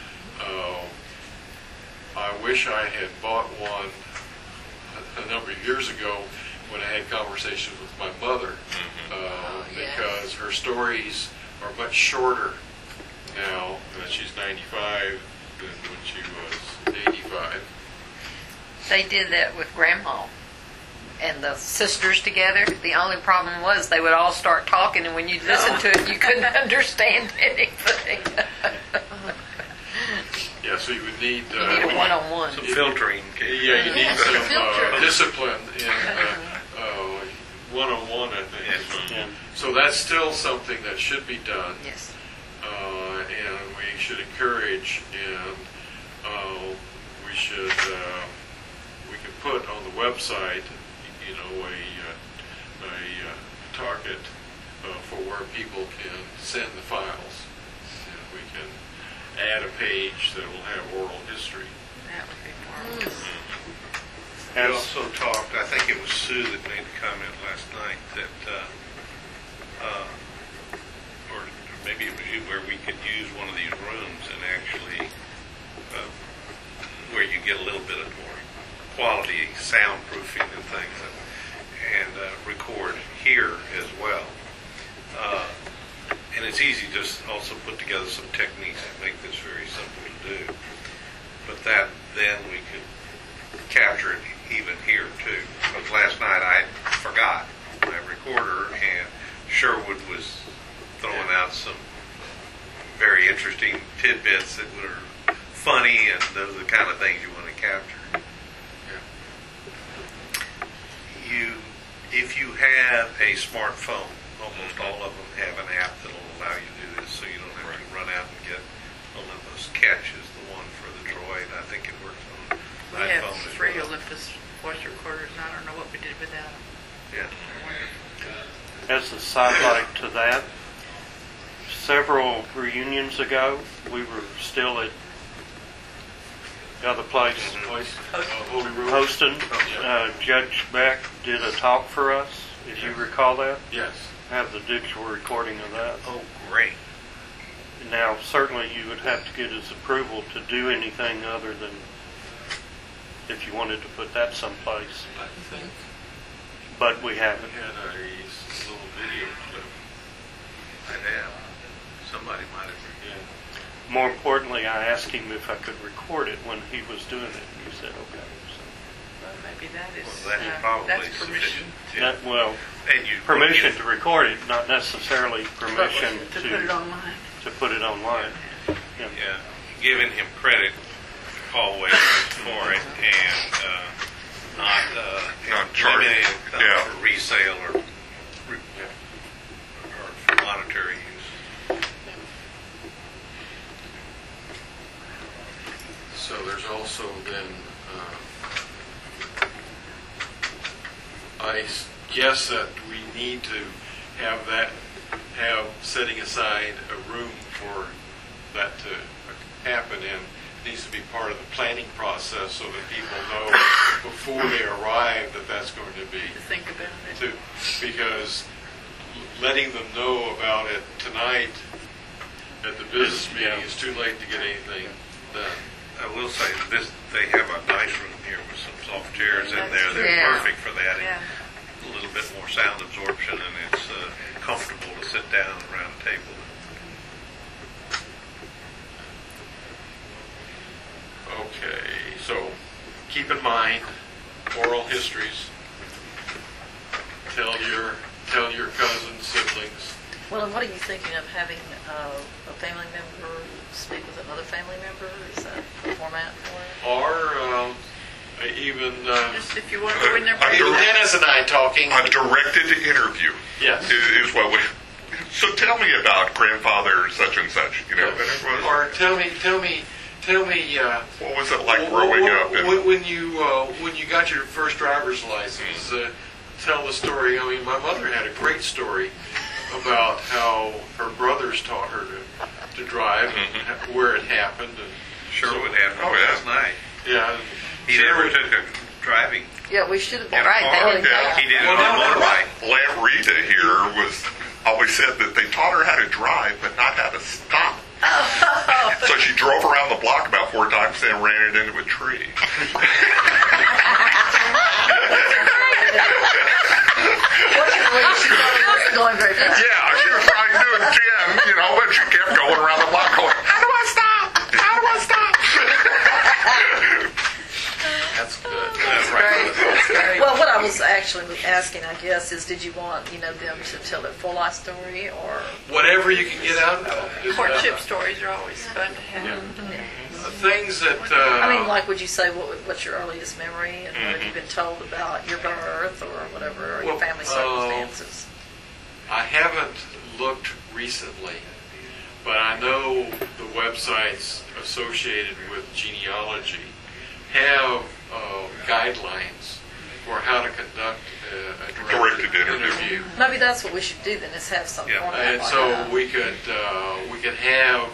I wish I had bought one a number of years ago when I had conversations with my mother, because her stories are much shorter now. She's 95 than when she was 85. They did that with Grandma and the sisters together. The only problem was they would all start talking, and when you listened to it, you couldn't understand anything. Yeah, so you would need... You need a one-on-one. Some filtering. Yeah, you need Yes, some filter. discipline in one-on-one, I think. Yes. Yeah. So that's still something that should be done, Yes. and we should encourage, and we should we can put on the website, a target for where people can send the files, and we can add a page that will have oral history. That would be marvelous. We also talked, I think it was Sue that made the comment last night that, or maybe it was you, where we could use one of these rooms and actually, where you get a little bit of more quality soundproofing and things, and record here as well. And it's easy to just also put together some techniques that make this very simple to do. But that, then we could capture it even here too. Because last night I forgot my recorder, and Sherwood was throwing out some very interesting tidbits that were funny, and those are the kind of things you want to capture. If you have a smartphone, almost all of them have an app that will allow you to do this, so you don't have to run out and get Olympus. Catch is the one for the Droid. I think it works on We have iPhone as 3 well. Olympus voice recorders, and I don't know what we did without them. Yeah. They're wonderful. as a sidelight to that, several reunions ago, we were still at the other place, Holy Rule. Hoston. Yeah. Judge Beck did a talk for us, if you recall that. Yes. I have the digital recording of that. Oh, great. Now, certainly you would have to get his approval to do anything other than if you wanted to put that someplace. I think But we we haven't. had a little video clip. I'd have. Somebody might have. Yeah. More importantly, I asked him if I could record it when he was doing it. He said, okay. Well, maybe that is, Well, that's probably that's permission sufficient. That, well, And you permission to record it, not necessarily permission to put it online. to put it online. Yeah. Yeah, giving him credit always for it, and Not charging. limiting it Yeah. for resale or for monetary use. So there's also then, I guess that we need to have setting aside a room for that to happen, and it needs to be part of the planning process so that people know before they arrive that that's going to be. To think about it. Because letting them know about it tonight at the business meeting is too late to get anything done. I will say this: they have a nice room here with some soft chairs in there. They're Yeah. perfect for that. Yeah. A little bit more sound absorption, and it's comfortable to sit down around a table. Okay, so keep in mind oral histories. Tell your cousins, siblings. Well, and what are you thinking of having a family member speak with another family member? Is that the format for it? Or even Just if you want to go in there. even Dennis and I talking. A directed interview Yes. is what we. So tell me about grandfather such and such. You know, Or tell me. what was it like growing up? When you got your first driver's license? Tell the story. I mean, my mother had a great story about how her brothers taught her to drive, and where it happened. And Sherwood had one Oh, yeah. last night. yeah, He never took a driving. Yeah, we should have been. Right, they Oh, didn't yeah. He did it Well, on a no, motorbike. Lambrita here always said that they taught her how to drive, but not how to stop. So she drove around the block about 4 times and ran it into a tree. Fortunately, she wasn't going very fast. Yeah, she was trying to do it again, but she kept going around the block going, how do I stop? How do I stop? that's good. That's right. That's great. Well, what I was actually asking, I guess, is did you want them to tell their full life story, or Whatever you can get out of them. Just, Courtship stories are always fun to have. things that. I mean, like, would you say what's your earliest memory, and what have you been told about your birth or whatever, or your Well, family circumstances? I haven't looked recently, but I know the websites associated with genealogy have guidelines for how to conduct a Directed interview. Maybe that's what we should do then, is have some Yeah. format And like so that. we could have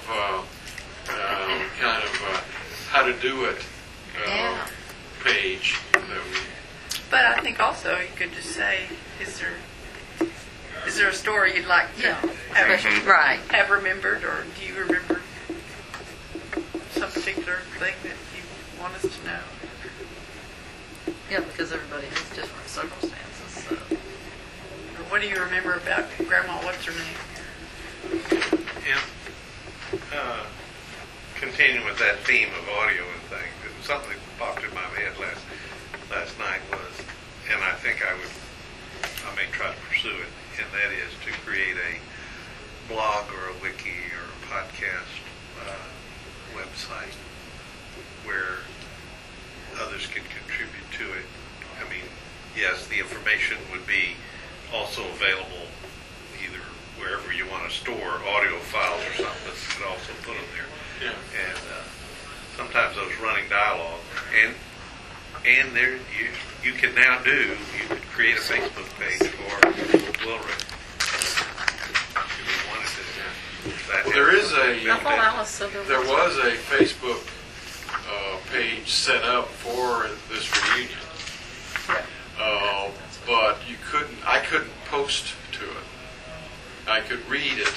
kind of how to do it Yeah. page that we. But I think also you could just say, is there a story you'd like to Right. have remembered, or do you remember some particular thing that you want us to know? Yeah, because everybody has different circumstances. So. Or what do you remember about Grandma? What's her name? Yeah. Continuing with that theme of audio and things, something that popped in my head last night was, and I think I may try to pursue it, and that is to create a blog or a wiki or a podcast website where others can contribute to it. I mean, yes, the information would be also available either wherever you want to store audio files or something, but you could also put them there. Yeah. And sometimes those running dialogue, and there you can now you could create a Facebook page for Willrick I thought Alice said there was a Facebook page set up for this reunion, but I couldn't post to it. I could read it,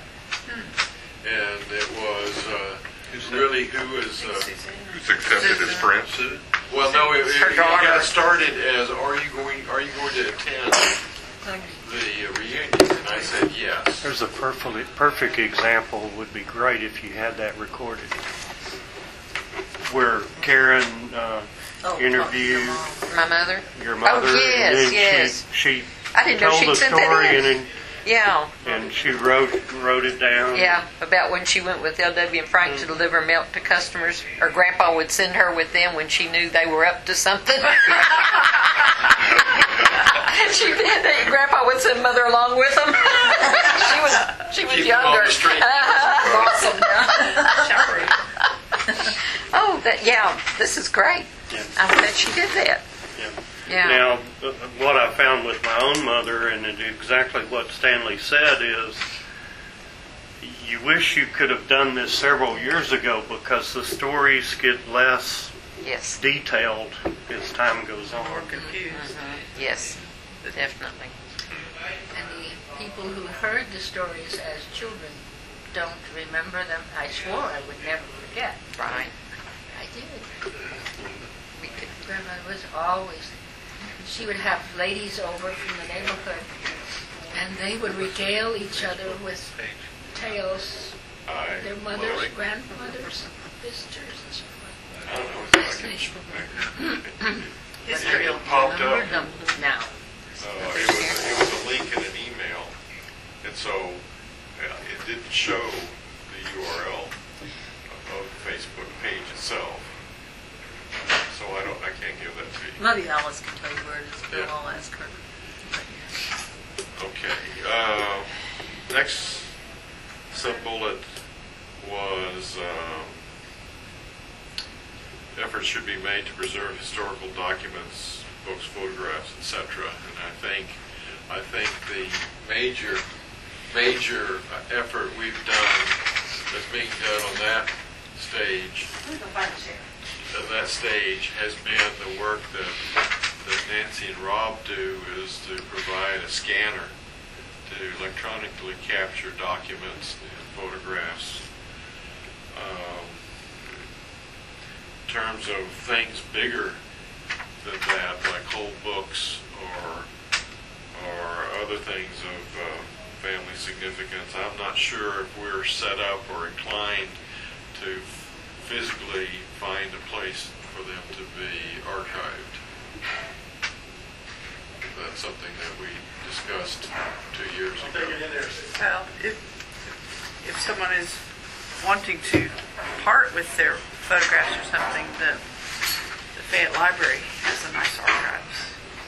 and it was really who's accepted as friends? well, no, it got started as are you going to attend the reunion? And I said yes. There's a perfect example. Would be great if you had that recorded, where Karen interviewed My mother? your mother, Oh, yes, and then yes. she I didn't know told she'd the sent that story, in. and Yeah. she wrote it down. Yeah, about when she went with LW and Frank to deliver milk to customers. Her grandpa would send her with them when she knew they were up to something. Grandpa would send mother along with them. she was Keep them younger. on the street. awesome. Oh, this is great. Yeah. I'm glad she did that. Yeah. Now, what I found with my own mother, and exactly what Stanley said, is you wish you could have done this several years ago because the stories get less Yes. detailed as time goes on. Confused. Yes, definitely. And the people who heard the stories as children don't remember them. I swore I would never forget. Right. I did. We could. Grandma was always, she would have ladies over from the neighborhood, and they would regale each other with tales of their mothers, grandmothers, sisters, and so forth. I don't know if I can. It popped up. Remember them now. It was a link in an email, and so it didn't show the URL of the Facebook page itself. So I can't give that to you. Maybe Alice can tell you where it is. Yeah. I'll ask her. Okay. Next sub-bullet was efforts should be made to preserve historical documents, books, photographs, etc. And I think the major effort we've done that's being done on that stage has been the work that Nancy and Rob do, is to provide a scanner to electronically capture documents and photographs. In terms of things bigger than that, like whole books or other things of family significance, I'm not sure if we're set up or inclined to physically find a place for them to be archived. That's something that we discussed 2 years ago. Well, if someone is wanting to part with their photographs or something, the Fayette Library has a nice archives.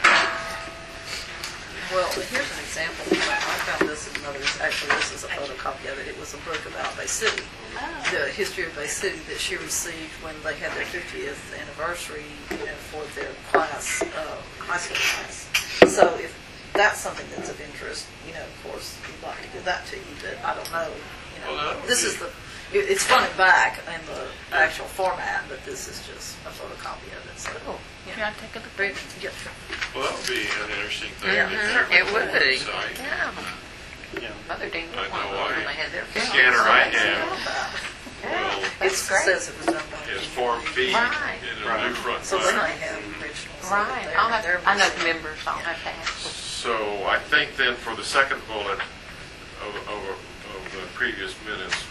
Well, here's an example. I found this in another. Actually, this is a photocopy of it. It was a book about Bay City, the history of Bay City that she received when they had their 50th anniversary, for their class, high school class. So if that's something that's of interest, of course, we'd like to give that to you. But I don't know. Well, This is it's front and back in the actual format, but this is just a photocopy of it. So, Can I take a look? yeah. Well, that would be an interesting thing. Yeah. to have It on would the be. website. Yeah. Yeah. Mother didn't I want one know when they had their the scanner I have will It That's great. says it was done by is form feed Right. in a new front So they letter. might have originals. Right. I know the members. I'll have to ask them. So I think then for the second bullet of the previous minutes,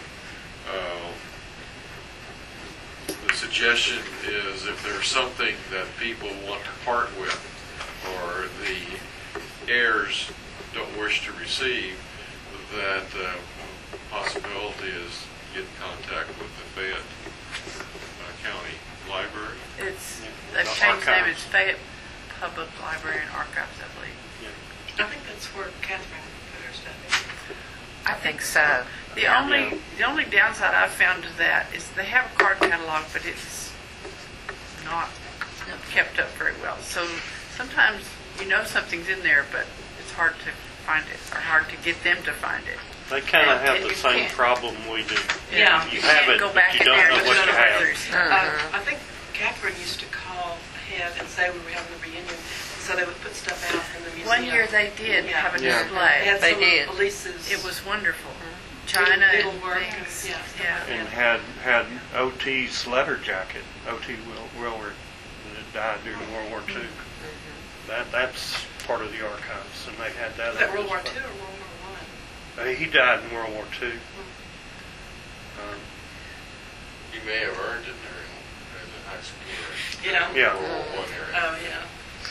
the suggestion is if there's something that people want to part with or the heirs don't wish to receive, that possibility is get in contact with the Fayette County Library. They've changed the name. It's Fayette Public Library and Archives, I believe. I think that's where Catherine put her stuff. I think so. The only downside I've found to that is they have a card catalog, but it's not kept up very well. So sometimes something's in there, but it's hard to find it, or hard to get them to find it. They kind of And have the you same can't- problem we do. Yeah. You You have can't it, go but back you in don't there know and what look you at have. others. I think Catherine used to call ahead and say we were having a reunion, so they would put stuff out in the museum. One year they did Yeah. have a Yeah. They display. had They some did. of Elise's It was wonderful. China needlework and and things. yeah, stuff Yeah. like that. And had OT's letter jacket, O.T. Willard, that died during World War II. That's part of the archives, and they had that. Was that on World War display. II or World War I? He died in World War II. You may have earned it during as a high school year. You know? Yeah. World War I era. Oh, yeah.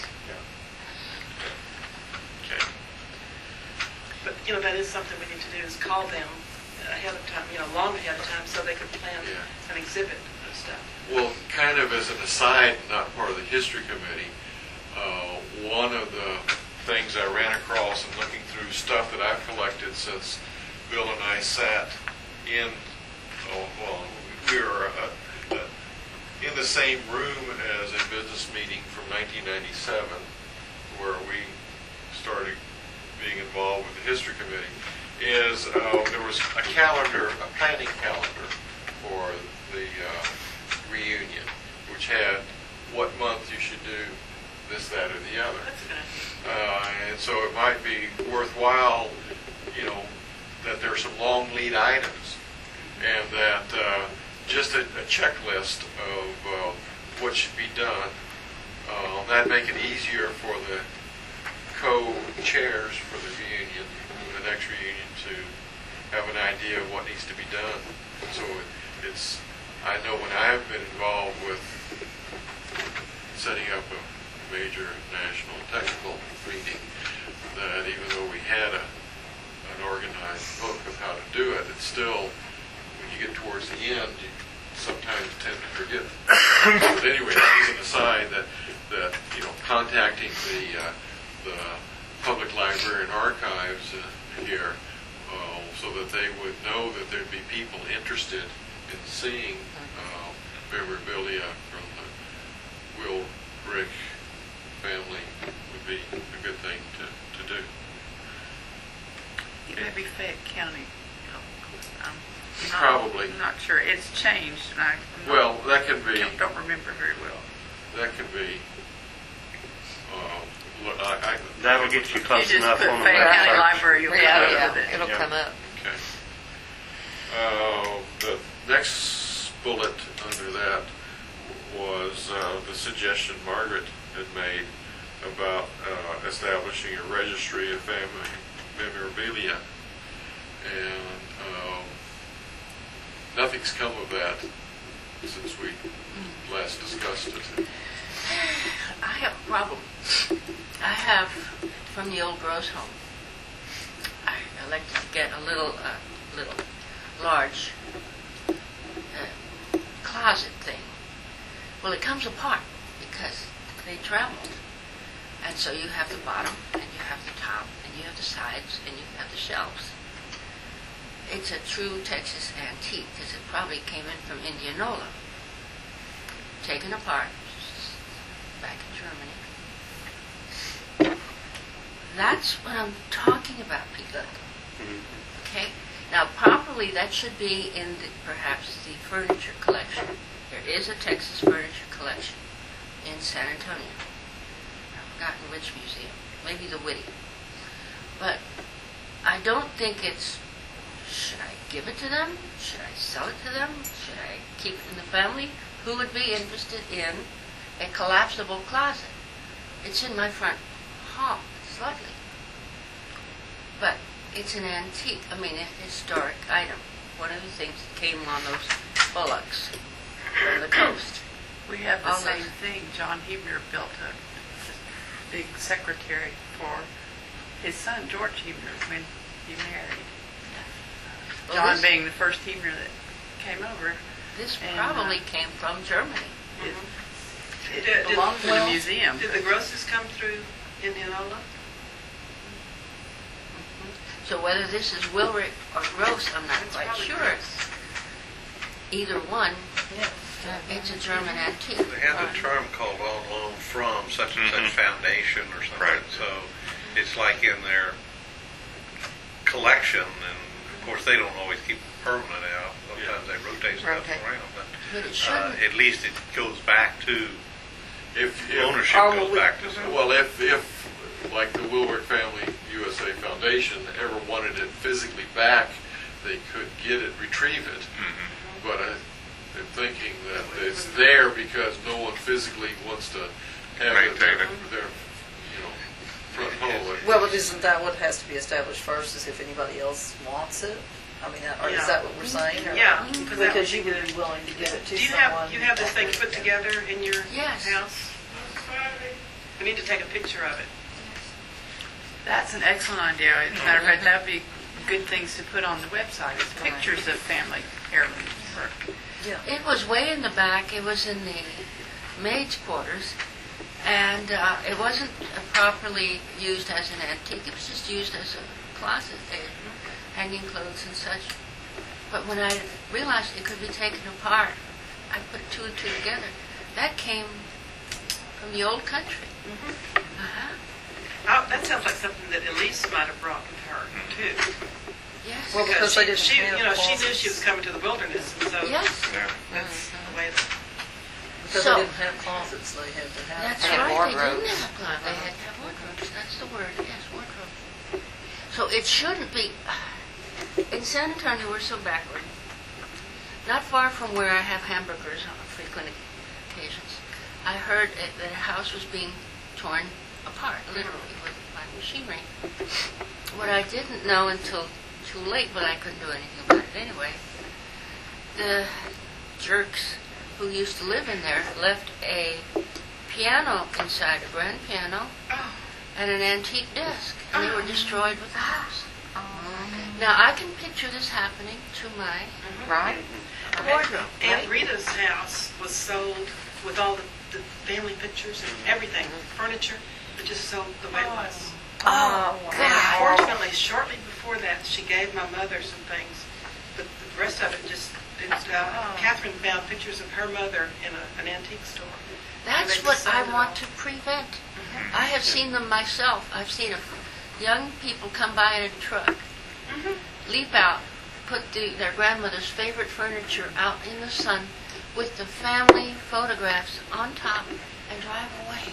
Okay. But, that is something we need to do, is call them ahead of time, long ahead of time, so they can plan Yeah. an exhibit and stuff. Well, kind of as an aside, not part of the history committee, one of the things I ran across in looking through stuff that I've collected since Bill and I sat in, we were in the same room as a business meeting from 1997, where we started being involved with the history committee, is there was a calendar, a planning calendar for the reunion, which had what month you should do this, that, or the other. That's a good idea. And so it might be worthwhile, that there are some long lead items, and that just a checklist of what should be done. That'd make it easier for the co-chairs for the reunion, the next reunion, to have an idea of what needs to be done. So I know when I've been involved with setting up a major national technical meeting, that even though we had an organized book of how to do it, it's still, when you get towards the end, you sometimes tend to forget. But anyway, that was an aside that contacting the public library and archives here, so that they would know that there'd be people interested in seeing memorabilia from the Will Rick family would be a good thing to do. It may be Fayette County. Probably. I'm not sure. It's changed, and I'm not- Well, that can be. don't remember very well. That could be. That'll get you close You just enough put on the Fayette County website. Library, you'll Yeah, come yeah, up with it. it'll Yeah. come up. Okay. The next bullet under that was the suggestion Margaret had made about establishing a registry of family memorabilia, and nothing's come of that since we last discussed it. I have a problem. I have, from the old Gross home, I elected to get a little large closet thing. Well, it comes apart because they traveled. And so you have the bottom, and you have the top, and you have the sides, and you have the shelves. It's a true Texas antique, because it probably came in from Indianola. Taken apart, back in Germany. That's what I'm talking about, Peter. Okay? Now, properly, that should be in perhaps the furniture collection. There is a Texas furniture collection in San Antonio. I've forgotten which museum. Maybe the Whitty. But I don't think it's, should I give it to them? Should I sell it to them? Should I keep it in the family? Who would be interested in a collapsible closet? It's in my front hall. It's lovely. But it's an antique, a historic item. One of the things that came on those bullocks from the coast. We have the All same those- thing. John Hebner built a big secretary for his son, George Hebner, when he married. Well, John this- being the first Hebner that came over. This And, probably came from Germany. It belongs in a museum. Did the Grosses come through Indianola? So whether this is Wilrick or Gross, I'm not It's quite probably sure. Gross. Either one, it's a German antique. They have a term called on loan from such and such foundation or something. Right. So it's like in their collection, and of course they don't always keep it permanent out. Sometimes they rotate stuff Rotate. around, But it but shouldn't. at least it goes back to, If ownership goes back to someone. Well, if like the Wilwick Family USA Foundation ever wanted it physically back, they could get it, retrieve it. But I'm thinking that it's there because no one physically wants to have Maintain it. their front hall. Well, but isn't that what has to be established first, is if anybody else wants it? I mean, or is that what we're saying? Or- Yeah, because that Because would you be would good. be willing to give it to Do you someone. have this thing put together in your Yes. house? We need to take a picture of it. That's an excellent idea. As a matter of fact, that'd be good things to put on the website, is pictures of family heirlooms. Yeah. It was way in the back. It was in the maid's quarters, and it wasn't properly used as an antique. It was just used as a closet there, hanging clothes and such. But when I realized it could be taken apart, I put two and two together. That came from the old country. Uh-huh. Oh, that sounds like something that Elise might have brought with her, too. Yes. Well, because they didn't she have she knew closets. she was coming to the wilderness, and so Yes. Yeah. that's the way that... Because So- they didn't have closets, they had to have. That's They had right. wardrobes. They didn't have closets. They had to have wardrobes. That's the word. Yes, wardrobe. So it shouldn't be. In San Antonio, we're so backward. Not far from where I have hamburgers on frequent occasions, I heard that a house was being torn apart, literally, by machinery. What I didn't know until too late, but I couldn't do anything about it anyway, the jerks who used to live in there left a piano inside, a grand piano, and an antique desk, and they were destroyed with the house. Now, I can picture this happening to my Right? wardrobe. Aunt Rita's house was sold with all the family pictures and everything, furniture, but just sold the way it was. Oh, And God. unfortunately, shortly before that, she gave my mother some things, but the rest of it just, Catherine found pictures of her mother in an antique store. That's And they what just I sold it want all. to prevent. I have seen them myself. I've seen young people come by in a truck, leap out, put their grandmother's favorite furniture out in the sun with the family photographs on top and drive away.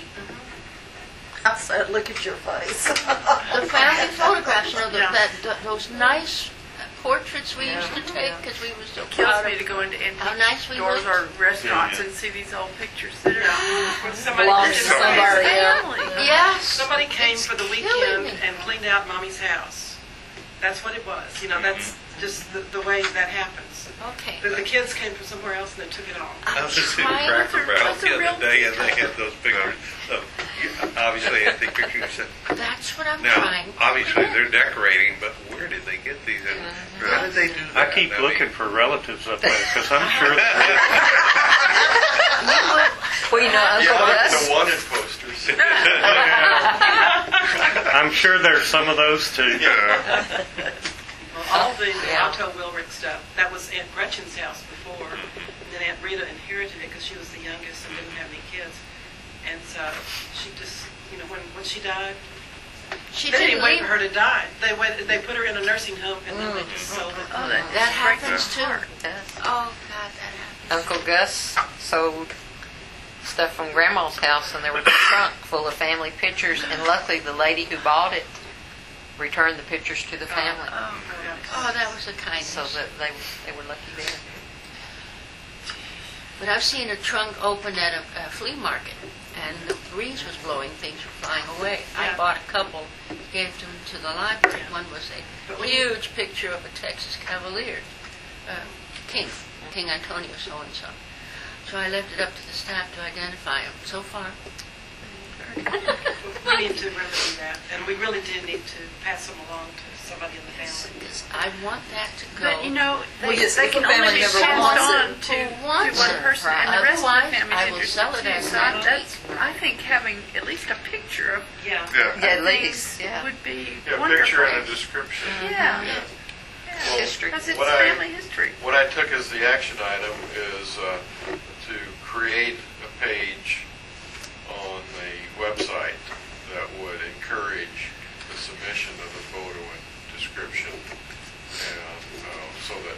I said, look at your face. The family photographs, Yeah. those nice portraits we used to take because we were so Kills proud me of to go into how nice we stores or looked. restaurants and see these old pictures that are When somebody, Belongs to somebody else. family. Yes. somebody came It's for the killing weekend me. and cleaned out Mommy's house. That's what it was. That's just the way that happens. Okay. The kids came from somewhere else and they took it all. I I'm was just in trying Cracker to. Barrel That's a the real other day, and they had those pictures of, obviously, antique pictures. You said, That's what I'm now, trying. obviously, they're decorating, but where did they get these? And how did they do that? I keep mean, looking for relatives up there because I'm sure Well, you know, Uncle Yeah, Gus. the wanted posters. I'm sure there's some of those too. Yeah. Well, all the Yeah. Alto Wilrick stuff, that was Aunt Gretchen's house before. And then Aunt Rita inherited it because she was the youngest and didn't have any kids. And so she just, when she died, She they didn't didn't wait leave. for her to die. They put her in a nursing home and then they just sold it. Oh, That happens too. Yes. Oh, God, that happens. Uncle Gus sold stuff from Grandma's house, and there was a trunk full of family pictures, and luckily the lady who bought it returned the pictures to the family, Oh, that was a kindness. so that they were lucky there. But I've seen a trunk open at a flea market, and the breeze was blowing, things were flying away. I Yeah. bought a couple, gave them to the library. One was a huge picture of a Texas Cavalier, King Antonio so-and-so. So I left it up to the staff to identify him. So far, We need to remedy that. And we really do need to pass them along to somebody in the family. because I want that to go. But Well, yes, they if can a family only be member passed wants on it. to Who wants one it? person, Right. and the rest of the Otherwise, family's I will interested sell it too. as So an that's, I think having at least a picture of Yeah. Yeah. At least, yeah. would be Yeah, wonderful. picture and a description. Yeah. Well, History. Because it's What I- family history. What I took as the action item is to create a page on the website that would encourage the submission of the photo and description description, and so that,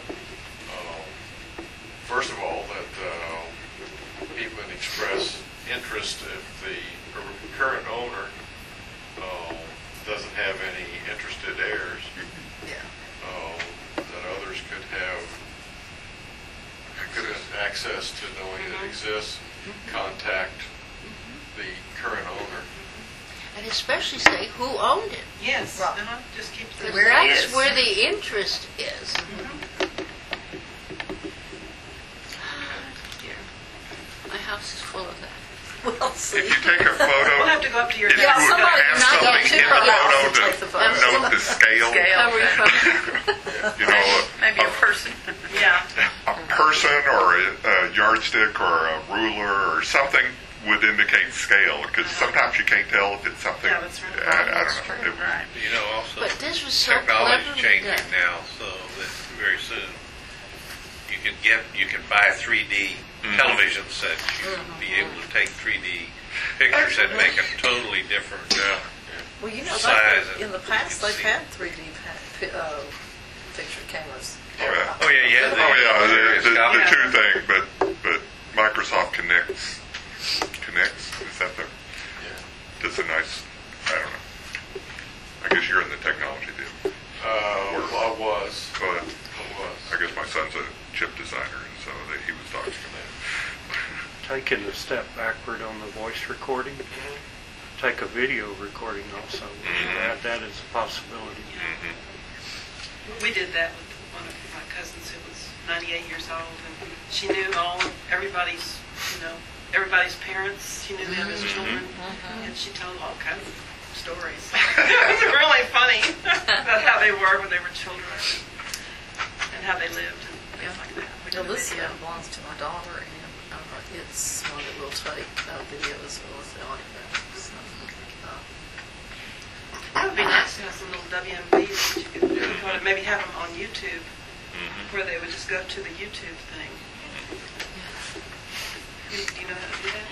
first of all, that people can express interest if the current owner doesn't have any interested heirs, Yeah. that others could have access to knowing it exists, contact the current owner. And especially say who owned it. Yes. Right. Just keep the. Because that's where the interest is. Dear, my house is full of that. Well, see. If you take a photo, We'll have to go up to your if you desk. would somebody have not something go in too the close photo to take the photo. to note the scale, you know, Maybe a person. Yeah. a person or a yardstick or a ruler or something would indicate scale, because sometimes you can't tell if it's something. Yeah, that's right. I That's don't know. true. It- Right. You know, also, But this was so technology's cleverly changing done. now, so that very soon you can buy a 3D television set. You can be able to take 3D pictures and make them totally different. Well, you know, Size in the and past, you they've can had 3D picture cameras. Oh yeah. Oh yeah, yeah. Oh yeah, the Yeah. two thing, but Microsoft connects. Is that the? That's a nice. I don't know. I guess you're in the technology deal. I was. Go ahead. I was. I guess my son's a chip designer, and so he was talking to me. Taking a step backward on the voice recording, take a video recording also. Add that as a possibility. We did that with one of my cousins who was 98 years old, and she knew everybody's parents. She knew them as children, and she told all kinds of stories. It was really funny about how they were when they were children and how they lived and things like that. We did Now, a this video. belongs to my daughter, and it's one that will take video as well as the audio. So, That would be nice to have some little WMVs that you could record, maybe have them on YouTube, where they would just go to the YouTube thing. Do you know how to do that?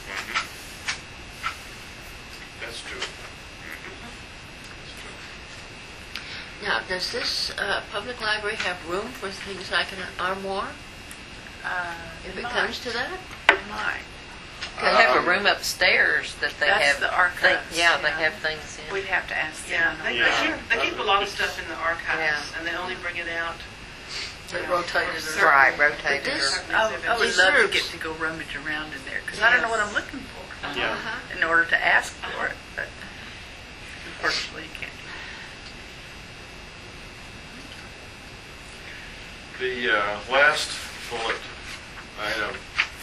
That's true. Now, does this public library have room for things like an armoire, if it comes to that? Might. They have a room upstairs that they That's have. the archives, They yeah. have things in. We'd have to ask them. Yeah, they keep a lot of stuff in the archives, Yeah. and they only bring it out. they rotated it. Right, But rotated. this, I would love to Deserves. get to go rummage around in there, because I don't know what I'm looking for Yeah. in order to ask for it, but unfortunately you can't. The last bullet item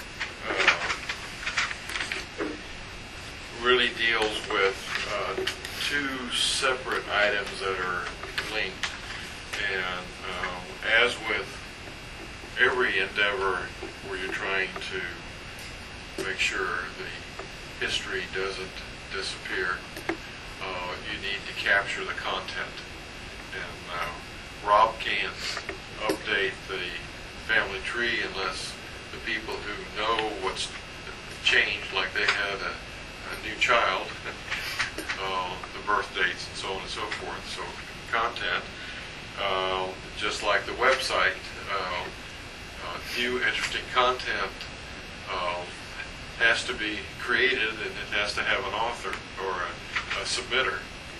really deals with two separate items that are linked. And as with every endeavor where you're trying to make sure the history doesn't disappear, you need to capture the content. And Rob can't update the family tree unless the people who know what's changed, like they had a new child, the birth dates and so on and so forth. So content, just like the website, new interesting content has to be created, and it has to have an author or a submitter.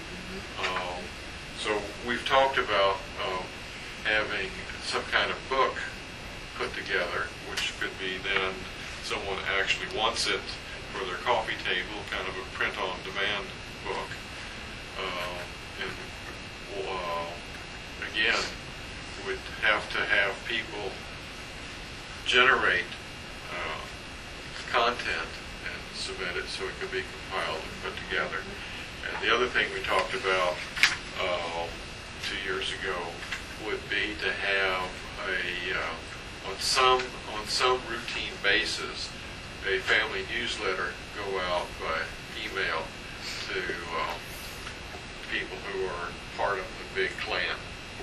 So we've talked about having some kind of book put together, which could be then someone actually wants it for their coffee table, kind of a print-on-demand book. Again, we'd have to have people generate content and submit it so it could be compiled and put together. And the other thing we talked about 2 years ago would be to have on some routine basis, a family newsletter go out by email to people who are part of the big clan.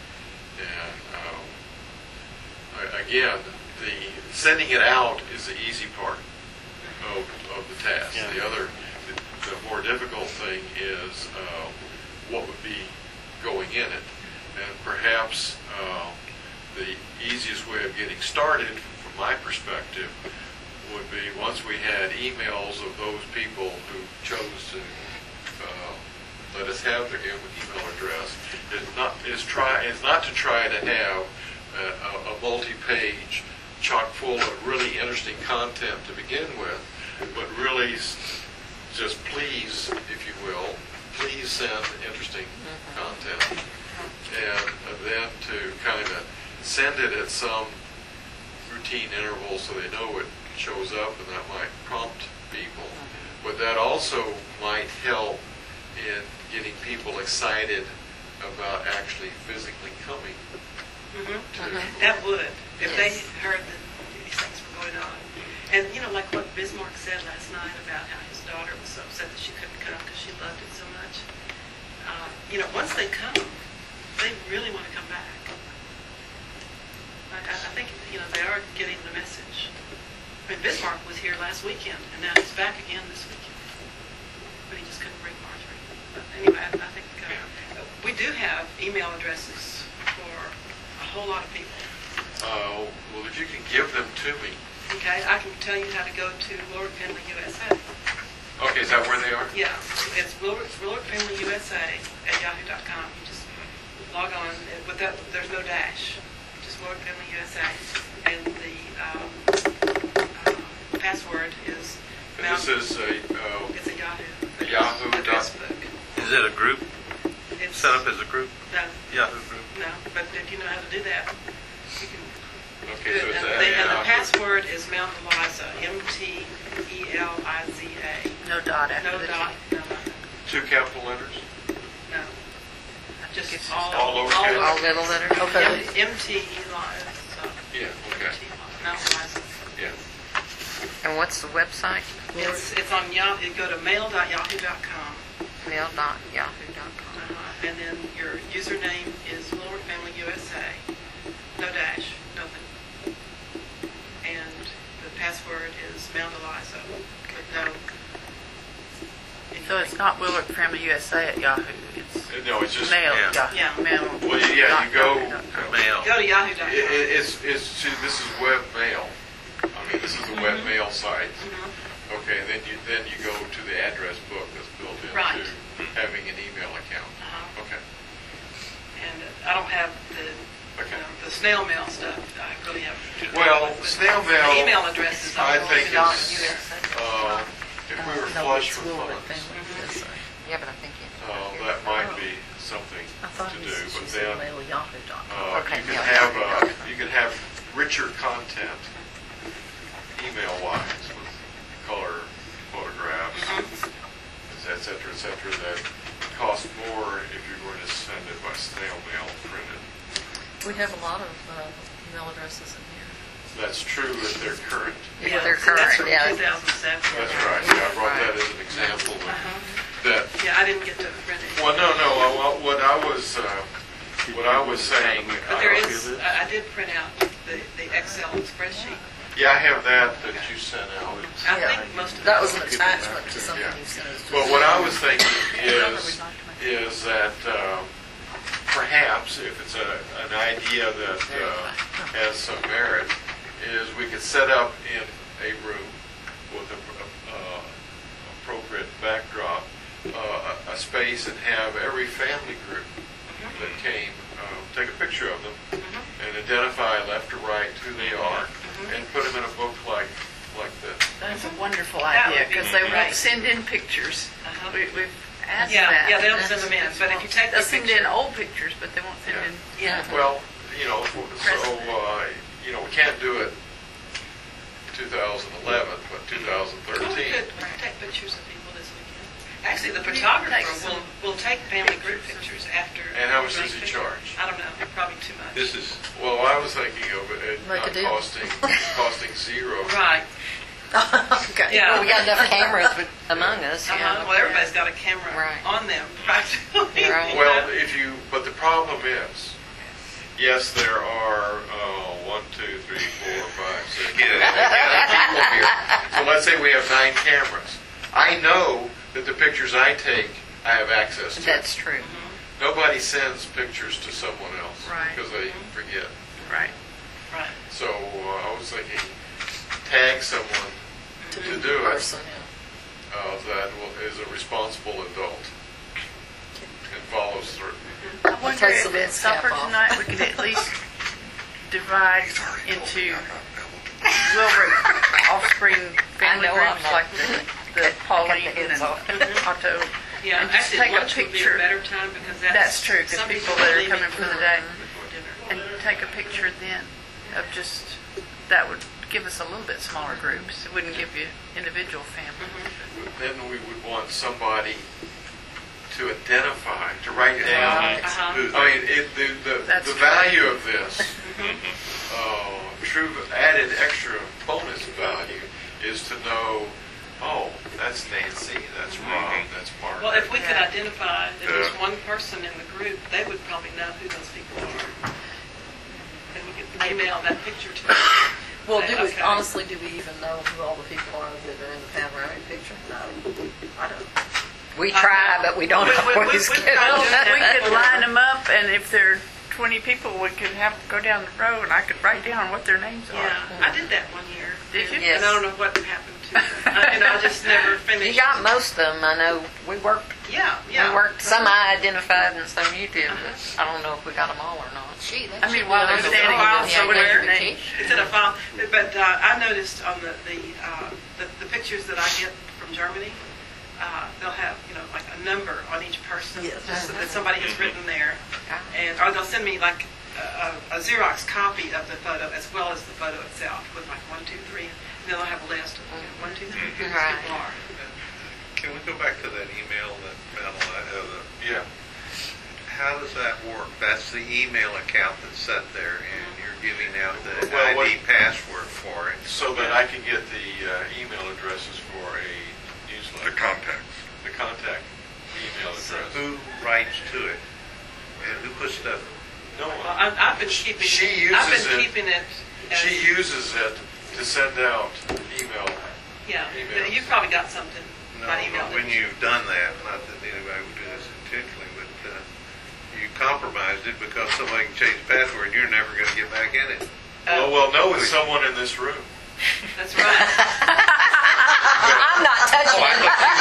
And again, the sending it out is the easy part of the task. Yeah. The more difficult thing is what would be going in it. And perhaps the easiest way of getting started, from my perspective, would be once we had emails of those people who chose to let us have their email address, is not to try to have a multi-page chock full of really interesting content to begin with, but really just please, if you will, please send interesting content, and then to kind of send it at some routine interval so they know it shows up, and that might prompt people. But that also might help in getting people excited about actually physically coming to. That would, if they heard that these things were going on. And, like what Bismarck said last night about how his daughter was so upset that she couldn't come because she loved it so much. Once they come, they really want to come back. I think, they are getting the message. I mean, Bismarck was here last weekend, and now he's back again this weekend. But he just couldn't bring Marjorie. But anyway, I think we do have email addresses for a whole lot of people. Well, if you can give them to me. Okay, I can tell you how to go to Willard Finley USA. Okay, is that where they are? Yeah, it's Willard Finley USA at yahoo.com. You just log on. With that, there's no dash. Just Willard Finley USA, and the password is. And this is it's a Yahoo. a Yahoo. Address book. Is it a group? It's Set up as a group? No, Yahoo group? no. But if you know how to do that, you can. Okay, so it's And the password is Mount Eliza, MTELIZA. No dot after No the dot, T. no dot, 2 capital letters? no. Just it's all lowercase? All little letters? Okay. MT Eliza. Yeah, okay. Mount Eliza. Yeah. And what's the website? It's on Yahoo. Go to mail.yahoo.com. Mail.yahoo.com. And then your username is Willard Family USA. No dash, nothing. And the password is Mount Eliza with no. So it's not Willard Family USA at Yahoo. It's No, it's just mail. Yeah. Yeah. Mail. Well, yeah, you go. Mail. Go to yahoo.com. It's see, this is web mail. I mean, this is the web mail site. Okay, then you go to the address book that's built into Right. having an email account. Okay. And I don't have the Okay. the snail mail stuff. I really have. Well, snail mail. The email address is on I the think dot is USA. if we were No, flush it's with Willard funds, Family USA. Yeah, but I think it. that might be something I thought to it do. was But just then mail yahoo.com. Okay, you can yeah. have richer content email-wise with color photographs, et cetera, that cost more if you're going to send it by snail mail printed. We have a lot of email addresses in here. That's true if they're current. Yeah, they're See, that's current, from yeah. 2007. That's right. Yeah, I brought that as an example that Yeah, I didn't get to print it. well, no. What I was saying. But there is, I did print out the Excel spreadsheet. Yeah, I have that you sent out. I Yeah. think most of That it- was an attachment to something Yeah. you sent us. But what I was thinking is that perhaps if it's an idea that has some merit, is we could set up in a room with an appropriate backdrop a space and have every family group that came take a picture of them and identify left to right who they are and put them in a book like this. That's a wonderful That idea would be because they great. won't send in pictures. We've asked Yeah, that. yeah, they don't send them in, but if you take the They'll send in picture, old pictures, but they won't send in. yeah, Well, we can't do it 2011, but 2013. well, we could take pictures of people this weekend. Actually, the photographer will take family group pictures after. And how much we does he take charge? pictures. I don't know, probably too much. This is, Well, I was thinking of it Make a not deal. costing zero. Right, Okay. yeah. Well, we got enough cameras among us, Well, everybody's got a camera Right. on them, practically. Right. Well, but the problem is, yes, there are 1, 2, 3, 4, 5, 6, 7, 8 people here. So let's say we have 9 cameras. I know that the pictures I take, I have access to. That's true. nobody sends pictures to someone else Right. because they forget. Right. Right. So I was thinking, tag someone to do it Person, yeah. is a responsible adult and follows through. I wonder takes if the at lens cap supper off. tonight we could at least divide into Wilbur offspring family I know, groups I'm not- like the Pauline Cut the and heads off. Otto. Yeah, And just actually, take a lunch would be a picture. better time because That's true, because some people that are leave coming it for the day. before dinner. And take a picture then of just, that would give us a little bit smaller groups. It wouldn't give you individual families. Then we would want somebody to identify, to write down. Uh-huh. I mean, That's the true. value of this, true added extra bonus value is to know, oh, that's Nancy, that's Rob, that's Mark. Well, if we could Yeah. identify at least one person in the group, they would probably know who those people are. And we could email that picture to them. Well, Okay. honestly, do we even know who all the people are that are in the panoramic picture? No, I don't. We try, but we don't always we get Well, it. we could line them up, and if there are 20 people, we could have go down the road, and I could write down what their names are. Yeah, I did that one year. Did you? Yes. And I don't know what happened to it. I just never finished. You got most of them. I know we worked. Yeah, yeah. We worked. Some I identified and some you did, but I don't know if we got them all or not. Gee, that I mean, should while be they're on the standing file there, somewhere. whatever their name. It's in a file. But I noticed on the pictures that I get from Germany, they'll have like a number on each person Yes. just that somebody has written there, and or they'll send me like a Xerox copy of the photo as well as the photo itself with like 1, 2, 3. And then they'll have a list of 1, 2, 3 who these Right. people are. Can we go back to that email that Yeah. how does that work? That's the email account that's set there, and you're giving out the Well, ID password for it. So that I can get the email addresses for a The newsletter, contacts. the contact email address. Who writes to it? And who puts stuff? No, Well, I've been keeping. She I've uses been it. keeping it. As, she uses it to send out email. Yeah, emails. you've probably got something No, by email. but when you've done that, not that anybody would do this intentionally, but you compromised it because somebody can change the password, you're never going to get back in it. Well, no, it's someone in this room. That's right. I'm not touching I it.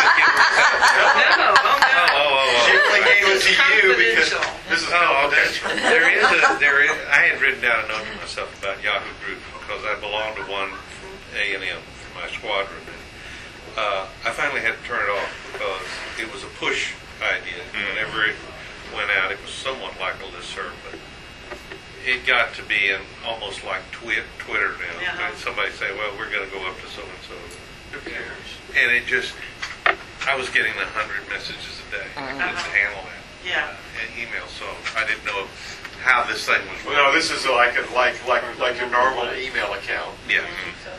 thought you was getting No, She only gave it to you because Confidential. this is Oh, okay. confidential. There is. I had written down a note to myself about Yahoo Group because I belong to one from A&M for my squadron. And, I finally had to turn it off because it was a push idea. Whenever it went out, it was somewhat like a listserv, but it got to be almost like Twitter now. Yeah. And somebody say, "Well, we're going to go up to so and so," Who cares? and it just. I was getting 100 messages a day. I couldn't handle that. Yeah. And email, so I didn't know how this thing was working. Well, this is like your normal email account. Yeah.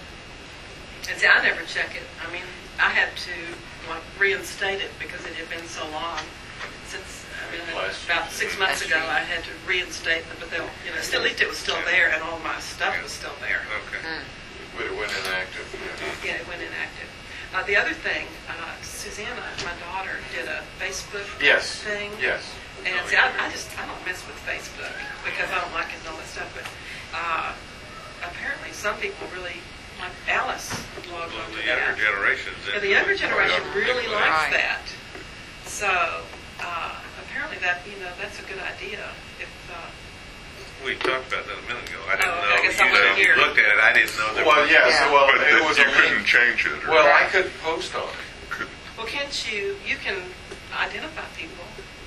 And see, I never check it. I mean, I had to reinstate it because it had been so long since. About 6 months ago, I had to reinstate it, but they'll, still, at least it was still there, and all my stuff was still there. Okay. But it went inactive. Yeah, it went inactive. The other thing, Susanna, my daughter, did a Facebook Yes. thing. Yes. And see, I don't mess with Facebook because I don't like it and all that stuff. But apparently, some people really, like Alice, logged Well, on the to that. younger generations. Yeah, the younger generation really likes Right. that. So apparently, that's a good idea. If We talked about that a minute ago. I didn't Oh, know. I guess I You wasn't said you here. looked at it. I didn't know there Well, was. yes. Yeah. Well, But it was you a couldn't link. change it. Or Well, I could post on it. well, can't you? You can identify people.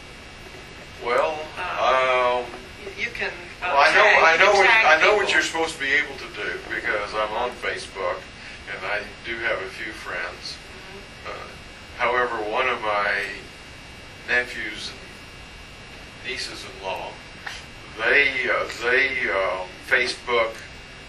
Well, You can. well, I know tag what people. you're supposed to be able to do because I'm on Facebook and I do have a few friends. However, one of my nephews and nieces-in-law, they Facebook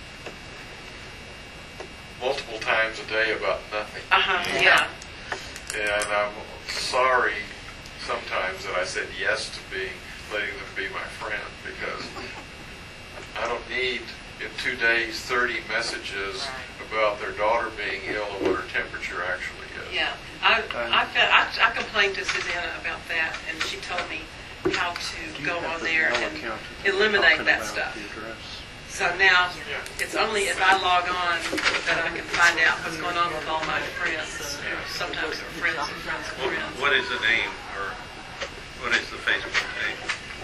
multiple times a day about nothing. Yeah. And I'm sorry sometimes that I said yes to letting them be my friend because I don't need in 2 days 30 messages about their daughter being ill and what her temperature actually is. Yeah. I complained to Susanna about that, and she told me how to Do you go have on the there mail and account eliminate talking that about stuff. the address? So now, it's only if I log on that I can find out what's going on with all my friends. Sometimes they're friends of friends of friends. What is the name, or what is the Facebook page?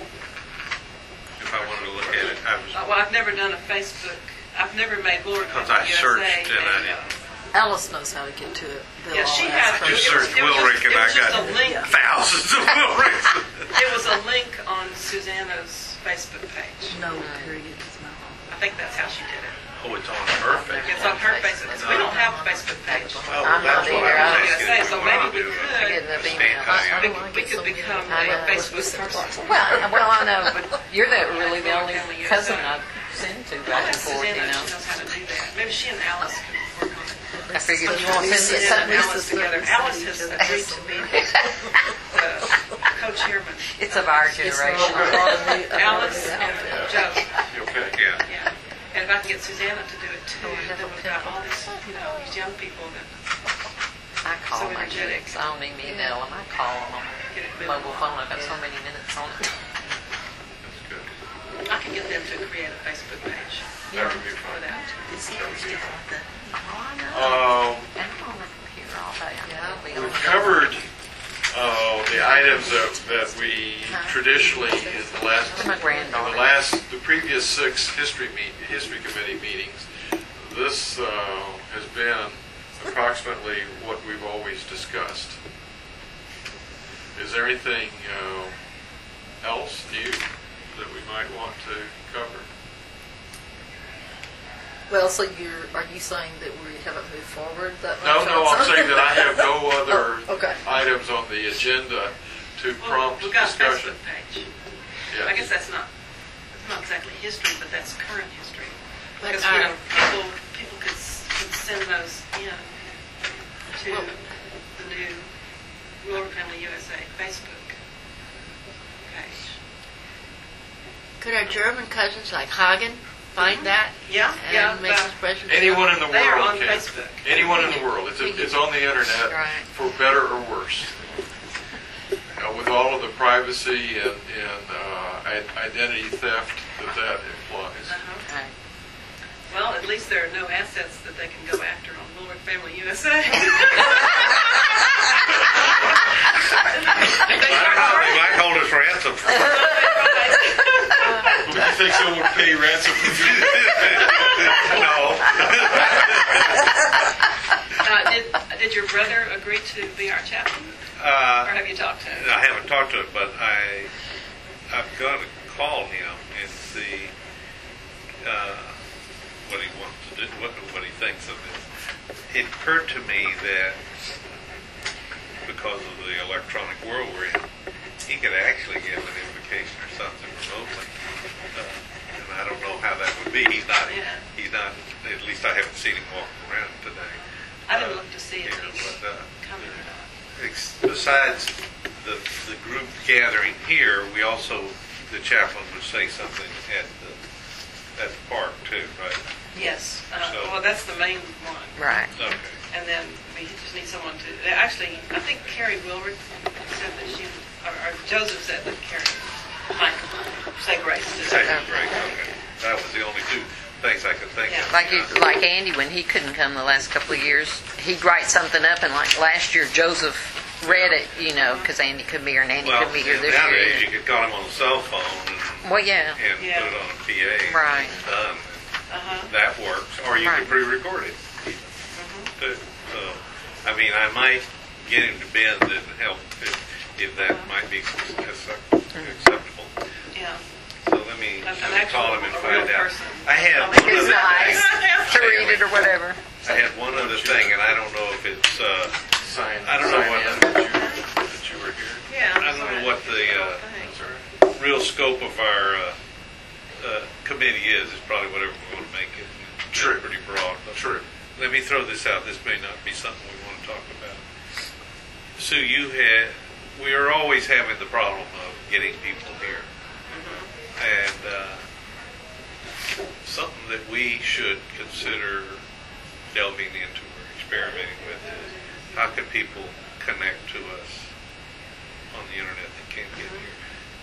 If I wanted to look at it, I was, Well, I've never done a Facebook, I've never made Laura because I USA searched and I a, didn't. Alice knows how to get to it. They'll Yeah, all she ask had, her. it was Just search it was Wilrick and it was I got just a link. thousands of Wilricks. It was a link on Susanna's Facebook page. No, period, it's not. I think that's how she did it. Oh, it's on her Facebook. It's on her Facebook. So we don't have a Facebook page. Oh, I'm not that's what either. I was Yeah, asking. so What maybe I'll we do, could- I get enough stand emails. by We could become I a know. Facebook person. Well, I know, but you're really the only cousin I send to I'll back and ask forth, you Susanna, know. she knows how to do that. Maybe she and Alice could work on it. I figured you want to send Susanna something. and Alice together. Alice has agreed to be the co-chairman. It's of our It's generation. not a lot of new- Alice and Joe. Okay. Yeah. Yeah. And if I can get Susanna to do it too, then we've got all these, these young people that I call So my energetic. kids. I don't even email them. I call them get it on moving. mobile phone. I've got so many minutes on it. That's good. I can get them to create a Facebook page That would be for fun. that. Oh, I know. And I'm on the computer all day. I'll be on We've it. covered the items that we traditionally in the previous 6 history committee meetings. This has been approximately what we've always discussed. Is there anything else new that we might want to cover? Well, so are you saying that we haven't moved forward that No, much? I'm saying that I have no other Oh, okay. items on the agenda to prompt We've got a discussion. Facebook page. Yes. I guess that's not exactly history, but that's current history. But Because people could send those in to the new Lower Family USA Facebook page. could our German cousins like Hagen find that Yeah, and make but his presentation? Anyone in the they are world on can. Facebook. Anyone in the world. It's on the internet Right. for better or worse. With all of the privacy and identity theft that implies. Uh-huh. Right. Well, at least there are no assets that they can go after on Lower Family USA. They might hold us ransom for Do you think someone would pay ransom for you? No. Did your brother agree to be our chaplain, or have you talked to him? I haven't talked to him, but I've got to call him and see what he wants to do, what he thinks of this. It occurred to me that because of the electronic world we're in, he could actually give an invocation or something remotely. And I don't know how that would be. He's not, at least I haven't seen him walking around today. I didn't look to see if Here, he's but, coming or not. besides the group gathering here, we also, the chaplain would say something at the park too, right? Yes. So- Well, that's the main one. Right. Okay. And then we just need someone to, actually, I think Carrie Wilrick said that she, or Joseph said that Carrie might say grace to Say that. it, great, okay. That was the only 2 things I could think of. Like Andy, when he couldn't come the last couple of years, he'd write something up, and like last year, Joseph read it, because Andy could be here and Andy Well, could be here this nowadays year. you could call him on the cell phone and Well, yeah. Yeah. put it on a PA. Right. And it's done. Uh-huh. That works. Or you Right. could pre-record it. Mm-hmm. Too. So, I mean, I might get him to bend and help if that might be acceptable. Yeah. So let me An call him and actual, a real find out. person. I had I one think It's other nice thing. to read it or whatever. I had one other thing, and I don't know if it's. Sign. I don't know sign what- in that you were here. Yeah. I don't know what the That's all right. real scope of our committee is. It's probably whatever we want to make it. It's True. pretty broad. But True. let me throw this out. This may not be something we want to talk about. Sue, we are always having the problem of getting people here. And something that we should consider delving into or experimenting with is how can people connect to us on the internet that can't get here?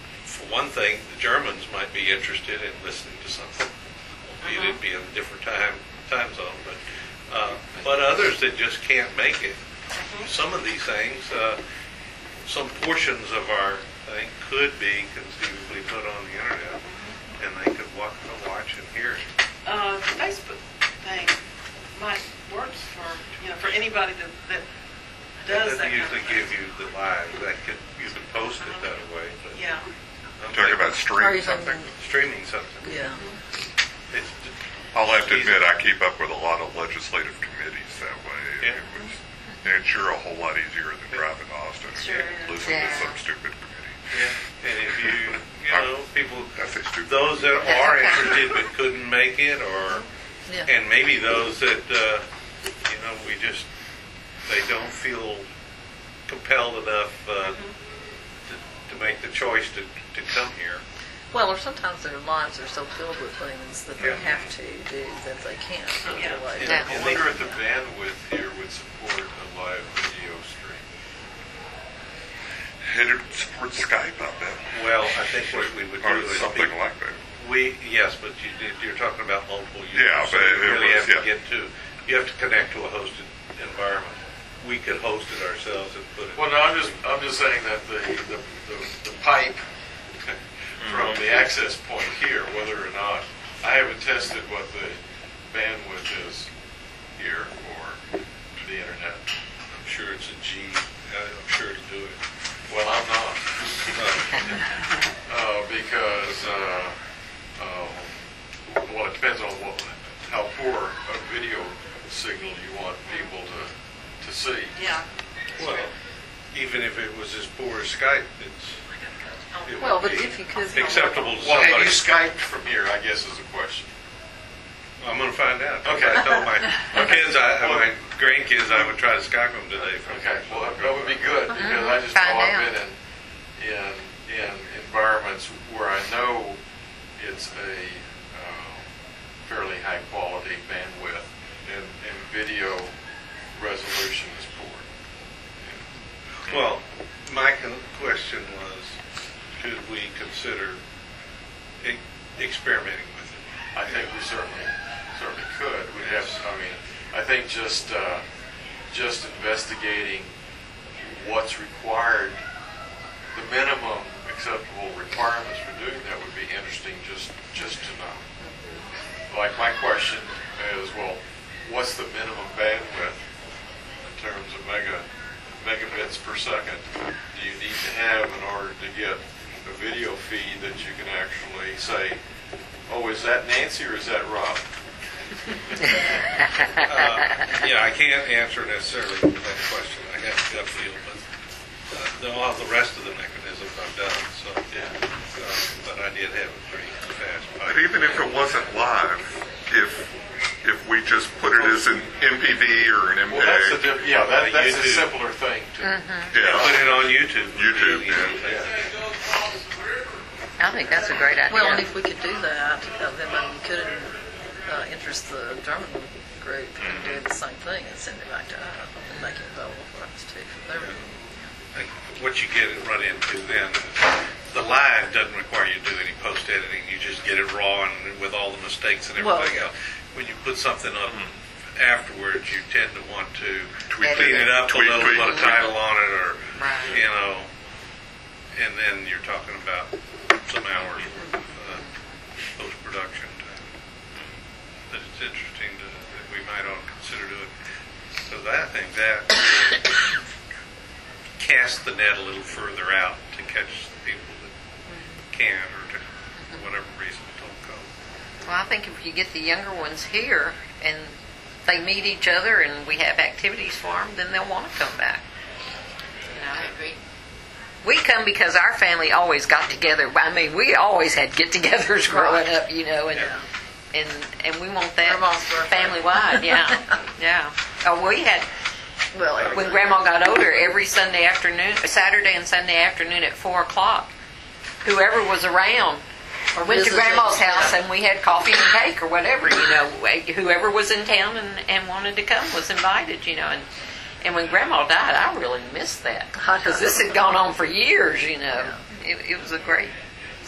for one thing, the Germans might be interested in listening to something. It'd be in a different time zone, but others that just can't make it. Some of these things, some portions of our thing could be conceivably put on the internet, and they could watch and hear it. The Facebook thing might work for anybody that does that. They usually give you the live. You can post it that way. But Yeah. Talk about Or streaming even- something. streaming something. Yeah. It's, I'll have to admit, I keep up with a lot of legislative committees that way. Yeah. And it's sure a whole lot easier than driving to Austin Sure and is. listen to Yeah. some stupid committee. yeah. And if you know, people, I say stupid. those that are interested but couldn't make it, or Yeah. and maybe those that they don't feel compelled enough to make the choice to come here. Well, or sometimes their lives are so filled with things that they Yeah. have to do that they can't. Yeah. Otherwise. Yeah. I wonder if the bandwidth here would support a live video stream. It support Skype, I bet. Well, I think what we would do Or is something like that. Yes, but you're talking about multiple users. Yeah, so but you it really was- have to yeah. get to. You have to connect to a hosted environment. We could host it ourselves and put it. Well, no, I'm just saying that the pipe from the access point here, whether or not, I haven't tested what the bandwidth is here for the internet. I'm sure it's a G. I'm sure it'll do it. Well, I'm not. Because, well, it depends on how poor a video signal you want people to see. Yeah. Well, even if it was as poor as Skype, it Well, would but be if you could. acceptable to Well, have somebody. you Skyped from here, I guess is the question. I'm going to find out. Okay. I told my kids, my grandkids, I would try to Skype them today. Okay, well, that would be good, because I just know Find I've out. been in environments where I know it's a fairly high quality bandwidth and video resolution is poor. Well, my question was, should we consider experimenting with it? I think we certainly could. We'd have, I think just investigating what's required, the minimum acceptable requirements for doing that would be interesting just to know. Like my question is, well, what's the minimum bandwidth in terms of megabits per second do you need to have in order to get a video feed that you can actually say, oh, is that Nancy or is that Rob? Yeah, I can't answer necessarily that question. I have a gut feel, but all the rest of the mechanisms I've done. So, Yeah. but I did have a pretty fast pipe. But even if it wasn't live, if we just put it as an MPV or an Well, that's the MPEG, that's a YouTube. simpler thing to. Put yeah, it on YouTube. YouTube, Really yeah. easy. I think that's a great idea. Well, and if we could do that, then we could interest the German group in doing the same thing and send it back to us and make it available for us too. From their Like, what you run into then, the live doesn't require you to do any post editing. You just get it raw and with all the mistakes and everything Well, else. When you put something up afterwards, you tend to want to Tweak clean it up a little, tweak. put a title on it, or Right. and then you're talking about some hours of post production. But it's interesting that we might all consider doing. Because I think that casts the net a little further out to catch the people that can, or to, for whatever reason, don't go. Well, I think if you get the younger ones here and they meet each other and we have activities for them, then they'll want to come back. You know? I agree. We come because our family always got together. I mean, we always had get-togethers growing up, you know, and we want that Grandma's birthday. family-wide. Yeah, yeah. Oh, we had Well, when Grandma got older, every Sunday afternoon, Saturday and Sunday afternoon at 4:00, whoever was around or went to visited, Grandma's house yeah. and we had coffee and cake or whatever, you know. Whoever was in town and wanted to come was invited, you know. And when Grandma died, I really missed that because this had gone on for years, you know. It was a great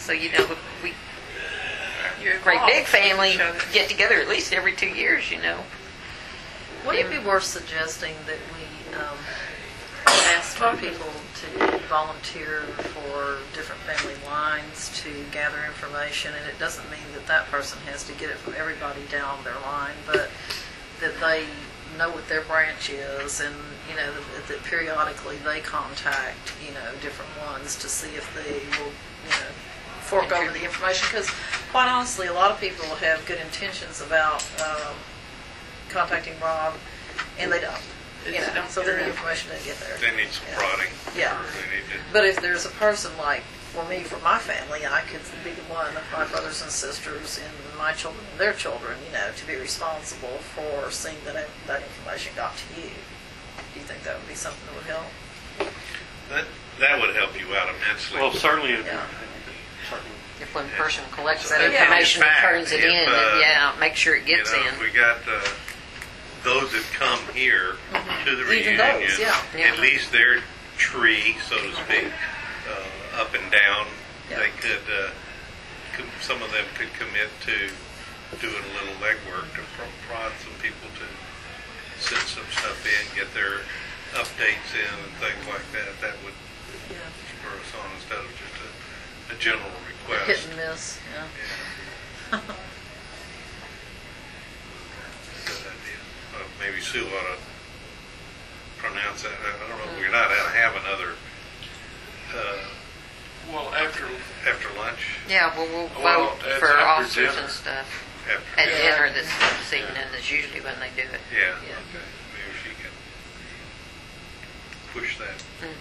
So, we, You're great big involved with family, each other. get together at least every 2 years, Would it be worth suggesting that we ask for people to volunteer for different family lines to gather information? And it doesn't mean that that person has to get it from everybody down their line, but that they know what their branch is, and that periodically they contact different ones to see if they will forego the information. Because quite honestly, a lot of people have good intentions about contacting Rob, and they don't. So then the information doesn't get there. They need some prodding. Yeah. Or they need to, But if there's a person like, for me, for my family, I could be the one of my brothers and sisters and my children and their children, to be responsible for seeing that that information got to you. Do you think that would be something that would help? that would help you out immensely. Well, certainly, Yeah. certainly. If one person collects So that that- information in and fact, turns it if, in, make sure it gets If in. we got those that come here to the Even reunion, those, yeah. at least their tree, so to speak, up and down, Yeah. they could, some of them could commit to doing a little legwork to prod some people to send some stuff in, get their updates in and things like that. That would spur us on instead of just a general request. Hit and miss, yeah. Yeah. Good idea. Maybe Sue ought to pronounce that. I don't know. We're not out to have another Well, after lunch. Yeah, we'll Well, vote that's for after officers dinner. and stuff. After At dinner. dinner this evening is usually when they do it. Yeah. Okay. Maybe she can push that.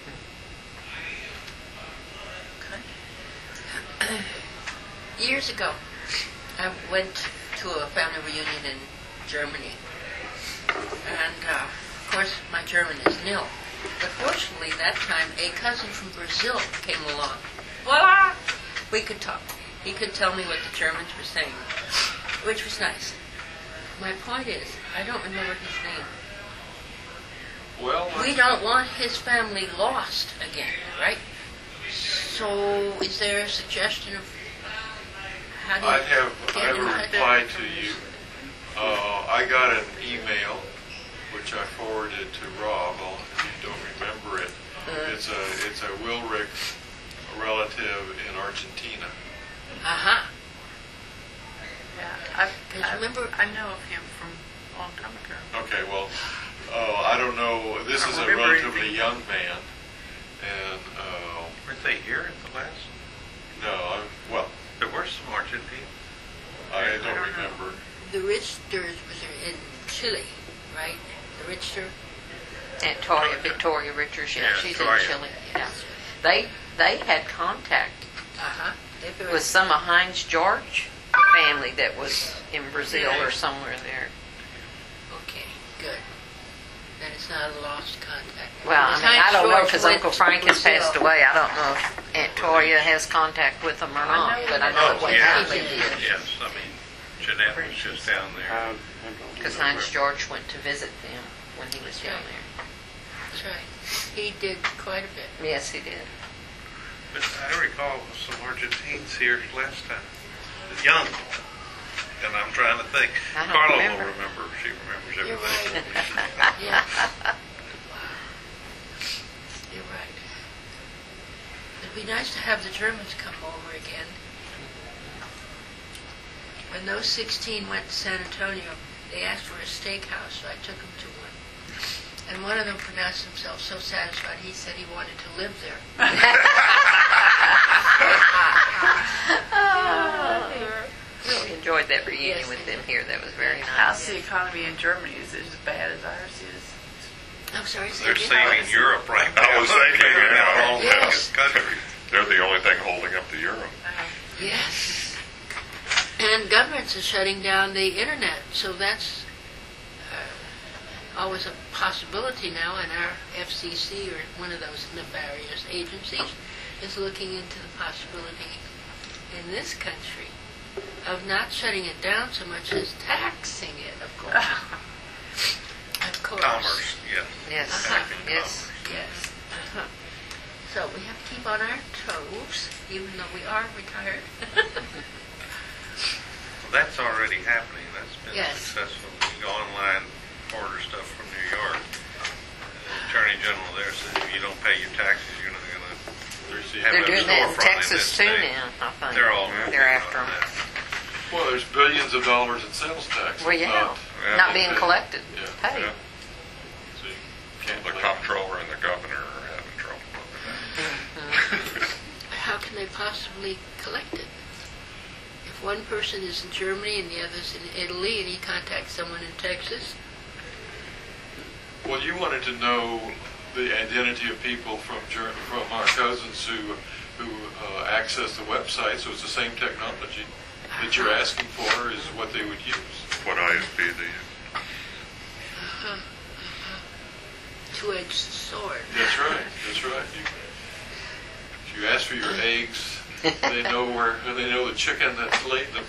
Years ago, I went to a family reunion in Germany. And, of course, my German is nil. But fortunately, that time, a cousin from Brazil came along. Voila! We could talk. He could tell me what the Germans were saying, which was nice. My point is, I don't remember his name. well, We don't want his family lost again, right? So, is there a suggestion of how do you I have get in a touch? reply to you. I got an email which I forwarded to Rob. If you don't remember it, it's a Wilrick relative in Argentina. Uh-huh. Yeah, Because remember, I know of him from a long time ago. Okay, well, I don't know. This I is don't a remember relatively anything. young man, and Weren't they here at the last? no, well, There were some Argentine. I don't don't know. remember. the Richters was in Chile, right? The Richter. Aunt Toria, Victoria Richards, Yeah, she's Toria. in Chile. Yeah. They had contact Uh-huh. with some of Heinz George family that was in Brazil or somewhere there. Okay, good. Then it's not a lost contact. Well, I Because mean, I Heinz don't know George because went Uncle to Frank has Brazil. passed away. I don't know if Aunt Toria has contact with them or not, but I know what yeah. family did. Yes, I mean, Jeanette was just down there. I don't Because know. Heinz George went to visit them when he was down there. That's right. He did quite a bit. Yes, he did. But I recall some Argentines here last time. Young. And I'm trying to think. I don't Carla remember. will remember. She remembers You're everything. right. Yes. You're right. It'd be nice to have the Germans come over again. When those 16 went to San Antonio, they asked for a steakhouse, so I took them to one. And one of them pronounced himself so satisfied, he said he wanted to live there. Really enjoyed that reunion Yes, with they them did. here. That was very How's nice. the economy in Germany? Is it as bad as ours is? I'm sorry, say They're again? saving Europe right now. I was thinking, Figuring out yeah. all Yes. the countries. They're the only thing holding up the euro. Yes. And governments are shutting down the internet, so that's always a possibility now, and our FCC, or one of those nefarious agencies, is looking into the possibility in this country of not shutting it down so much as taxing it, of course. Of course. Commerce, yes. Yes, Uh-huh. yes. Yes. Uh-huh. So we have to keep on our toes, even though we are retired. Well, that's already happening. That's been Yes. successful. You go online, order stuff from New York. The Attorney General there says if you don't pay your taxes, you're not going to have They're a doing that in storefront Texas this too state. now, I think. They're all They're after on them. that. Well, there's billions of dollars in sales tax. Well, yeah, Yeah, not they being did. collected, Yeah. paid. Yeah. So you can't The blame comptroller and the governor are having trouble with that. How can they possibly collect it? If one person is in Germany and the other's in Italy, and he contacts someone in Texas, Well, you wanted to know the identity of people from our cousins who access the website, so it's the same technology that you're asking for is what they would use. What ISP they use. two-edged sword. That's right. That's right. If you ask for your eggs, they know the chicken that laid them.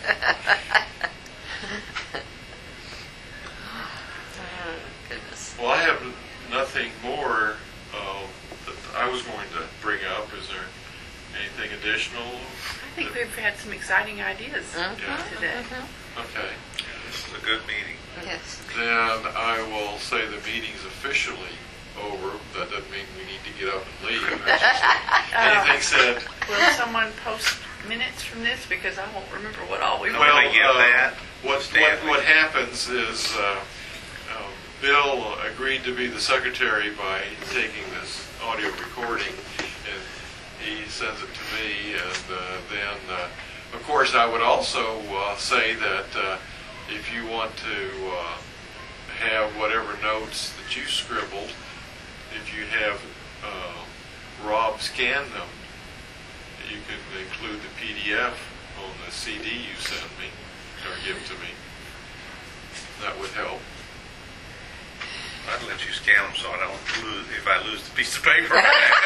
Goodness. Well, I have nothing more that I was going to bring up. Is there anything additional? I think we've had some exciting ideas today. Okay. This is a good meeting. Yes. Then I will say the meeting's officially over. That doesn't mean we need to get up and leave. That's just anything said. Will someone post minutes from this? Because I won't remember what all we Well, went. we get that. What happens is Bill agreed to be the secretary by taking this audio recording, and he sends it to me, and then, of course, I would also say that if you want to have whatever notes that you scribbled, if you have Rob scan them, you can include the PDF on the CD you send me or give to me. That would help. I'd let you scan them so I don't lose, if I lose the piece of paper.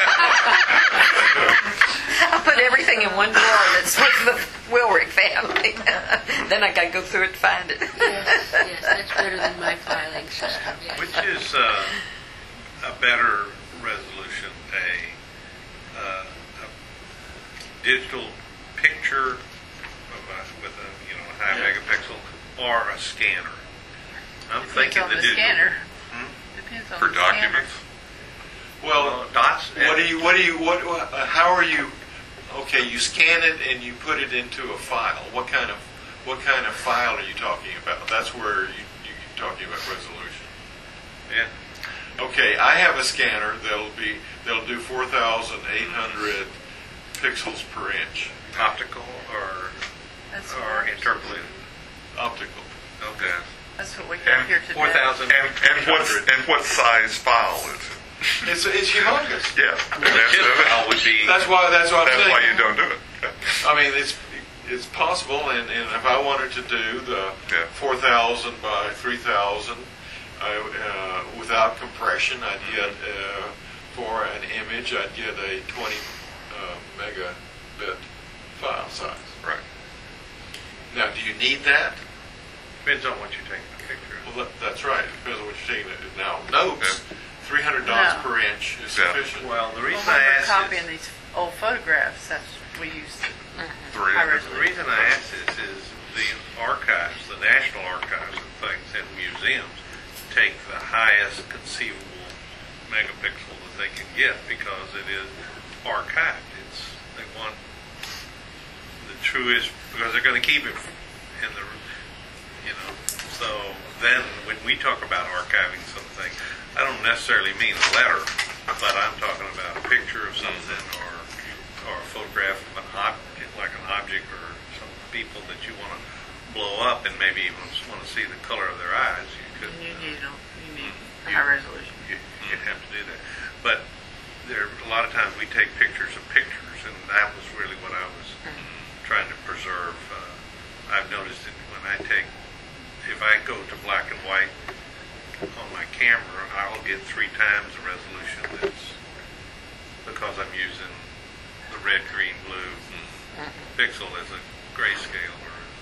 I'll put everything in one drawer that's with the Wilrick family. Then I got to go through it to find it. Yes, that's better than my filing system. Yes. Which is a better resolution, a digital picture with a high megapixel or a scanner? I'm Depends thinking on the the digital. scanner. Depends on For the scanner. documents? Well, Dots. how are you, okay, you scan it and you put it into a file. What kind of file are you talking about? That's where you're talking about resolution. Yeah. Okay, I have a scanner that'll do 4,800 pixels per inch. Optical or That's interpolated. Optical. Okay. That's what we got here today. 4,000. And what size file is it? It's humongous. Yeah. Chip file would be. That's why I'm That's saying. why you don't do it. Yeah. I mean, it's possible, and if I wanted to do the Yeah. 4,000 by 3,000 without compression, I'd get for an image, I'd get a 20 megabit file size. Right. Now, do you need that? Depends on what you're taking a picture of. Well, that's right. It depends on what you're taking. Now, notes, 300 dots No. per inch is Yeah. sufficient. Well, the reason Well, I when we're asked copying this, these old photographs, that's we use. High 300. resolution. the reason I asked this is the archives, the national archives and things and museums take the highest conceivable megapixel that they can get because it is archived. They want the truest, because they're going to keep it in the, so then when we talk about archiving something, I don't necessarily mean a letter, but I'm talking about a picture of something or a photograph of an object, like an object or some people that you want to blow up and maybe even want to see the color of their eyes. You could. You need high resolution. You'd have to do that. But a lot of times we take pictures of pictures, and that was really what I was trying to preserve. I've noticed that when if I go to black and white on my camera, I'll get 3 times the resolution because I'm using the red, green, blue pixel as a grayscale.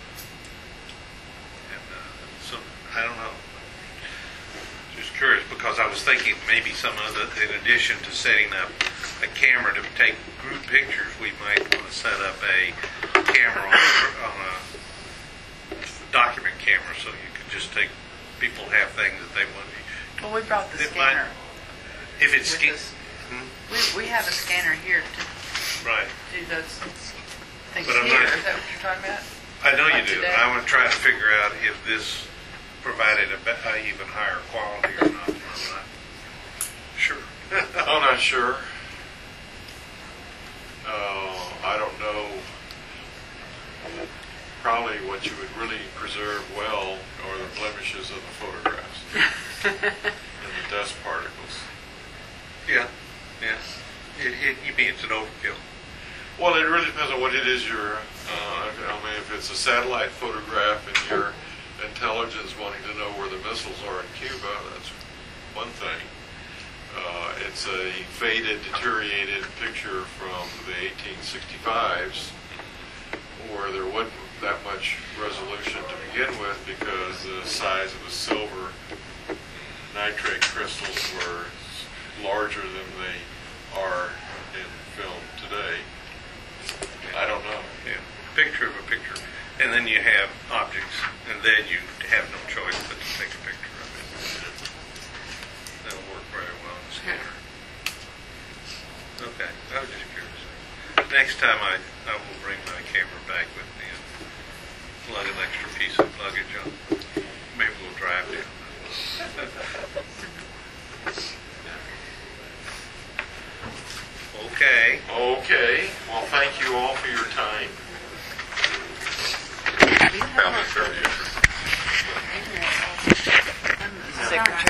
So I don't know. Just curious because I was thinking maybe some other, in addition to setting up a camera to take group pictures, we might want to set up a camera on a document camera, so you can just take, people have things that they want. Well, we brought the It might- scanner. If it's with us. We have a scanner here to right. do those things But I'm here. not- Is that what you're talking about? I know you Like do. today? I want to try to figure out if this provided a even higher quality or not. I'm not sure. I'm not sure. I don't know. Probably what you would really preserve well are the blemishes of the photographs and the dust particles. Yeah, yeah. You mean it's an overkill? Well, it really depends on what it is you're. If it's a satellite photograph and your intelligence wanting to know where the missiles are in Cuba, that's one thing. It's a faded, deteriorated picture from the 1865s, where there wasn't that much resolution to begin with because the size of the silver nitrate crystals were larger than they are in film today. I don't know. Yeah. Picture of a picture. And then you have objects, and then you have no choice but to take a picture of it. That'll work very well in the scanner. Okay, I was just curious. Next time I will bring my camera back with me and plug an extra piece of luggage on. Maybe we'll drive down. Okay. Okay. Well, thank you all for your time. Found it very interesting. Secretary.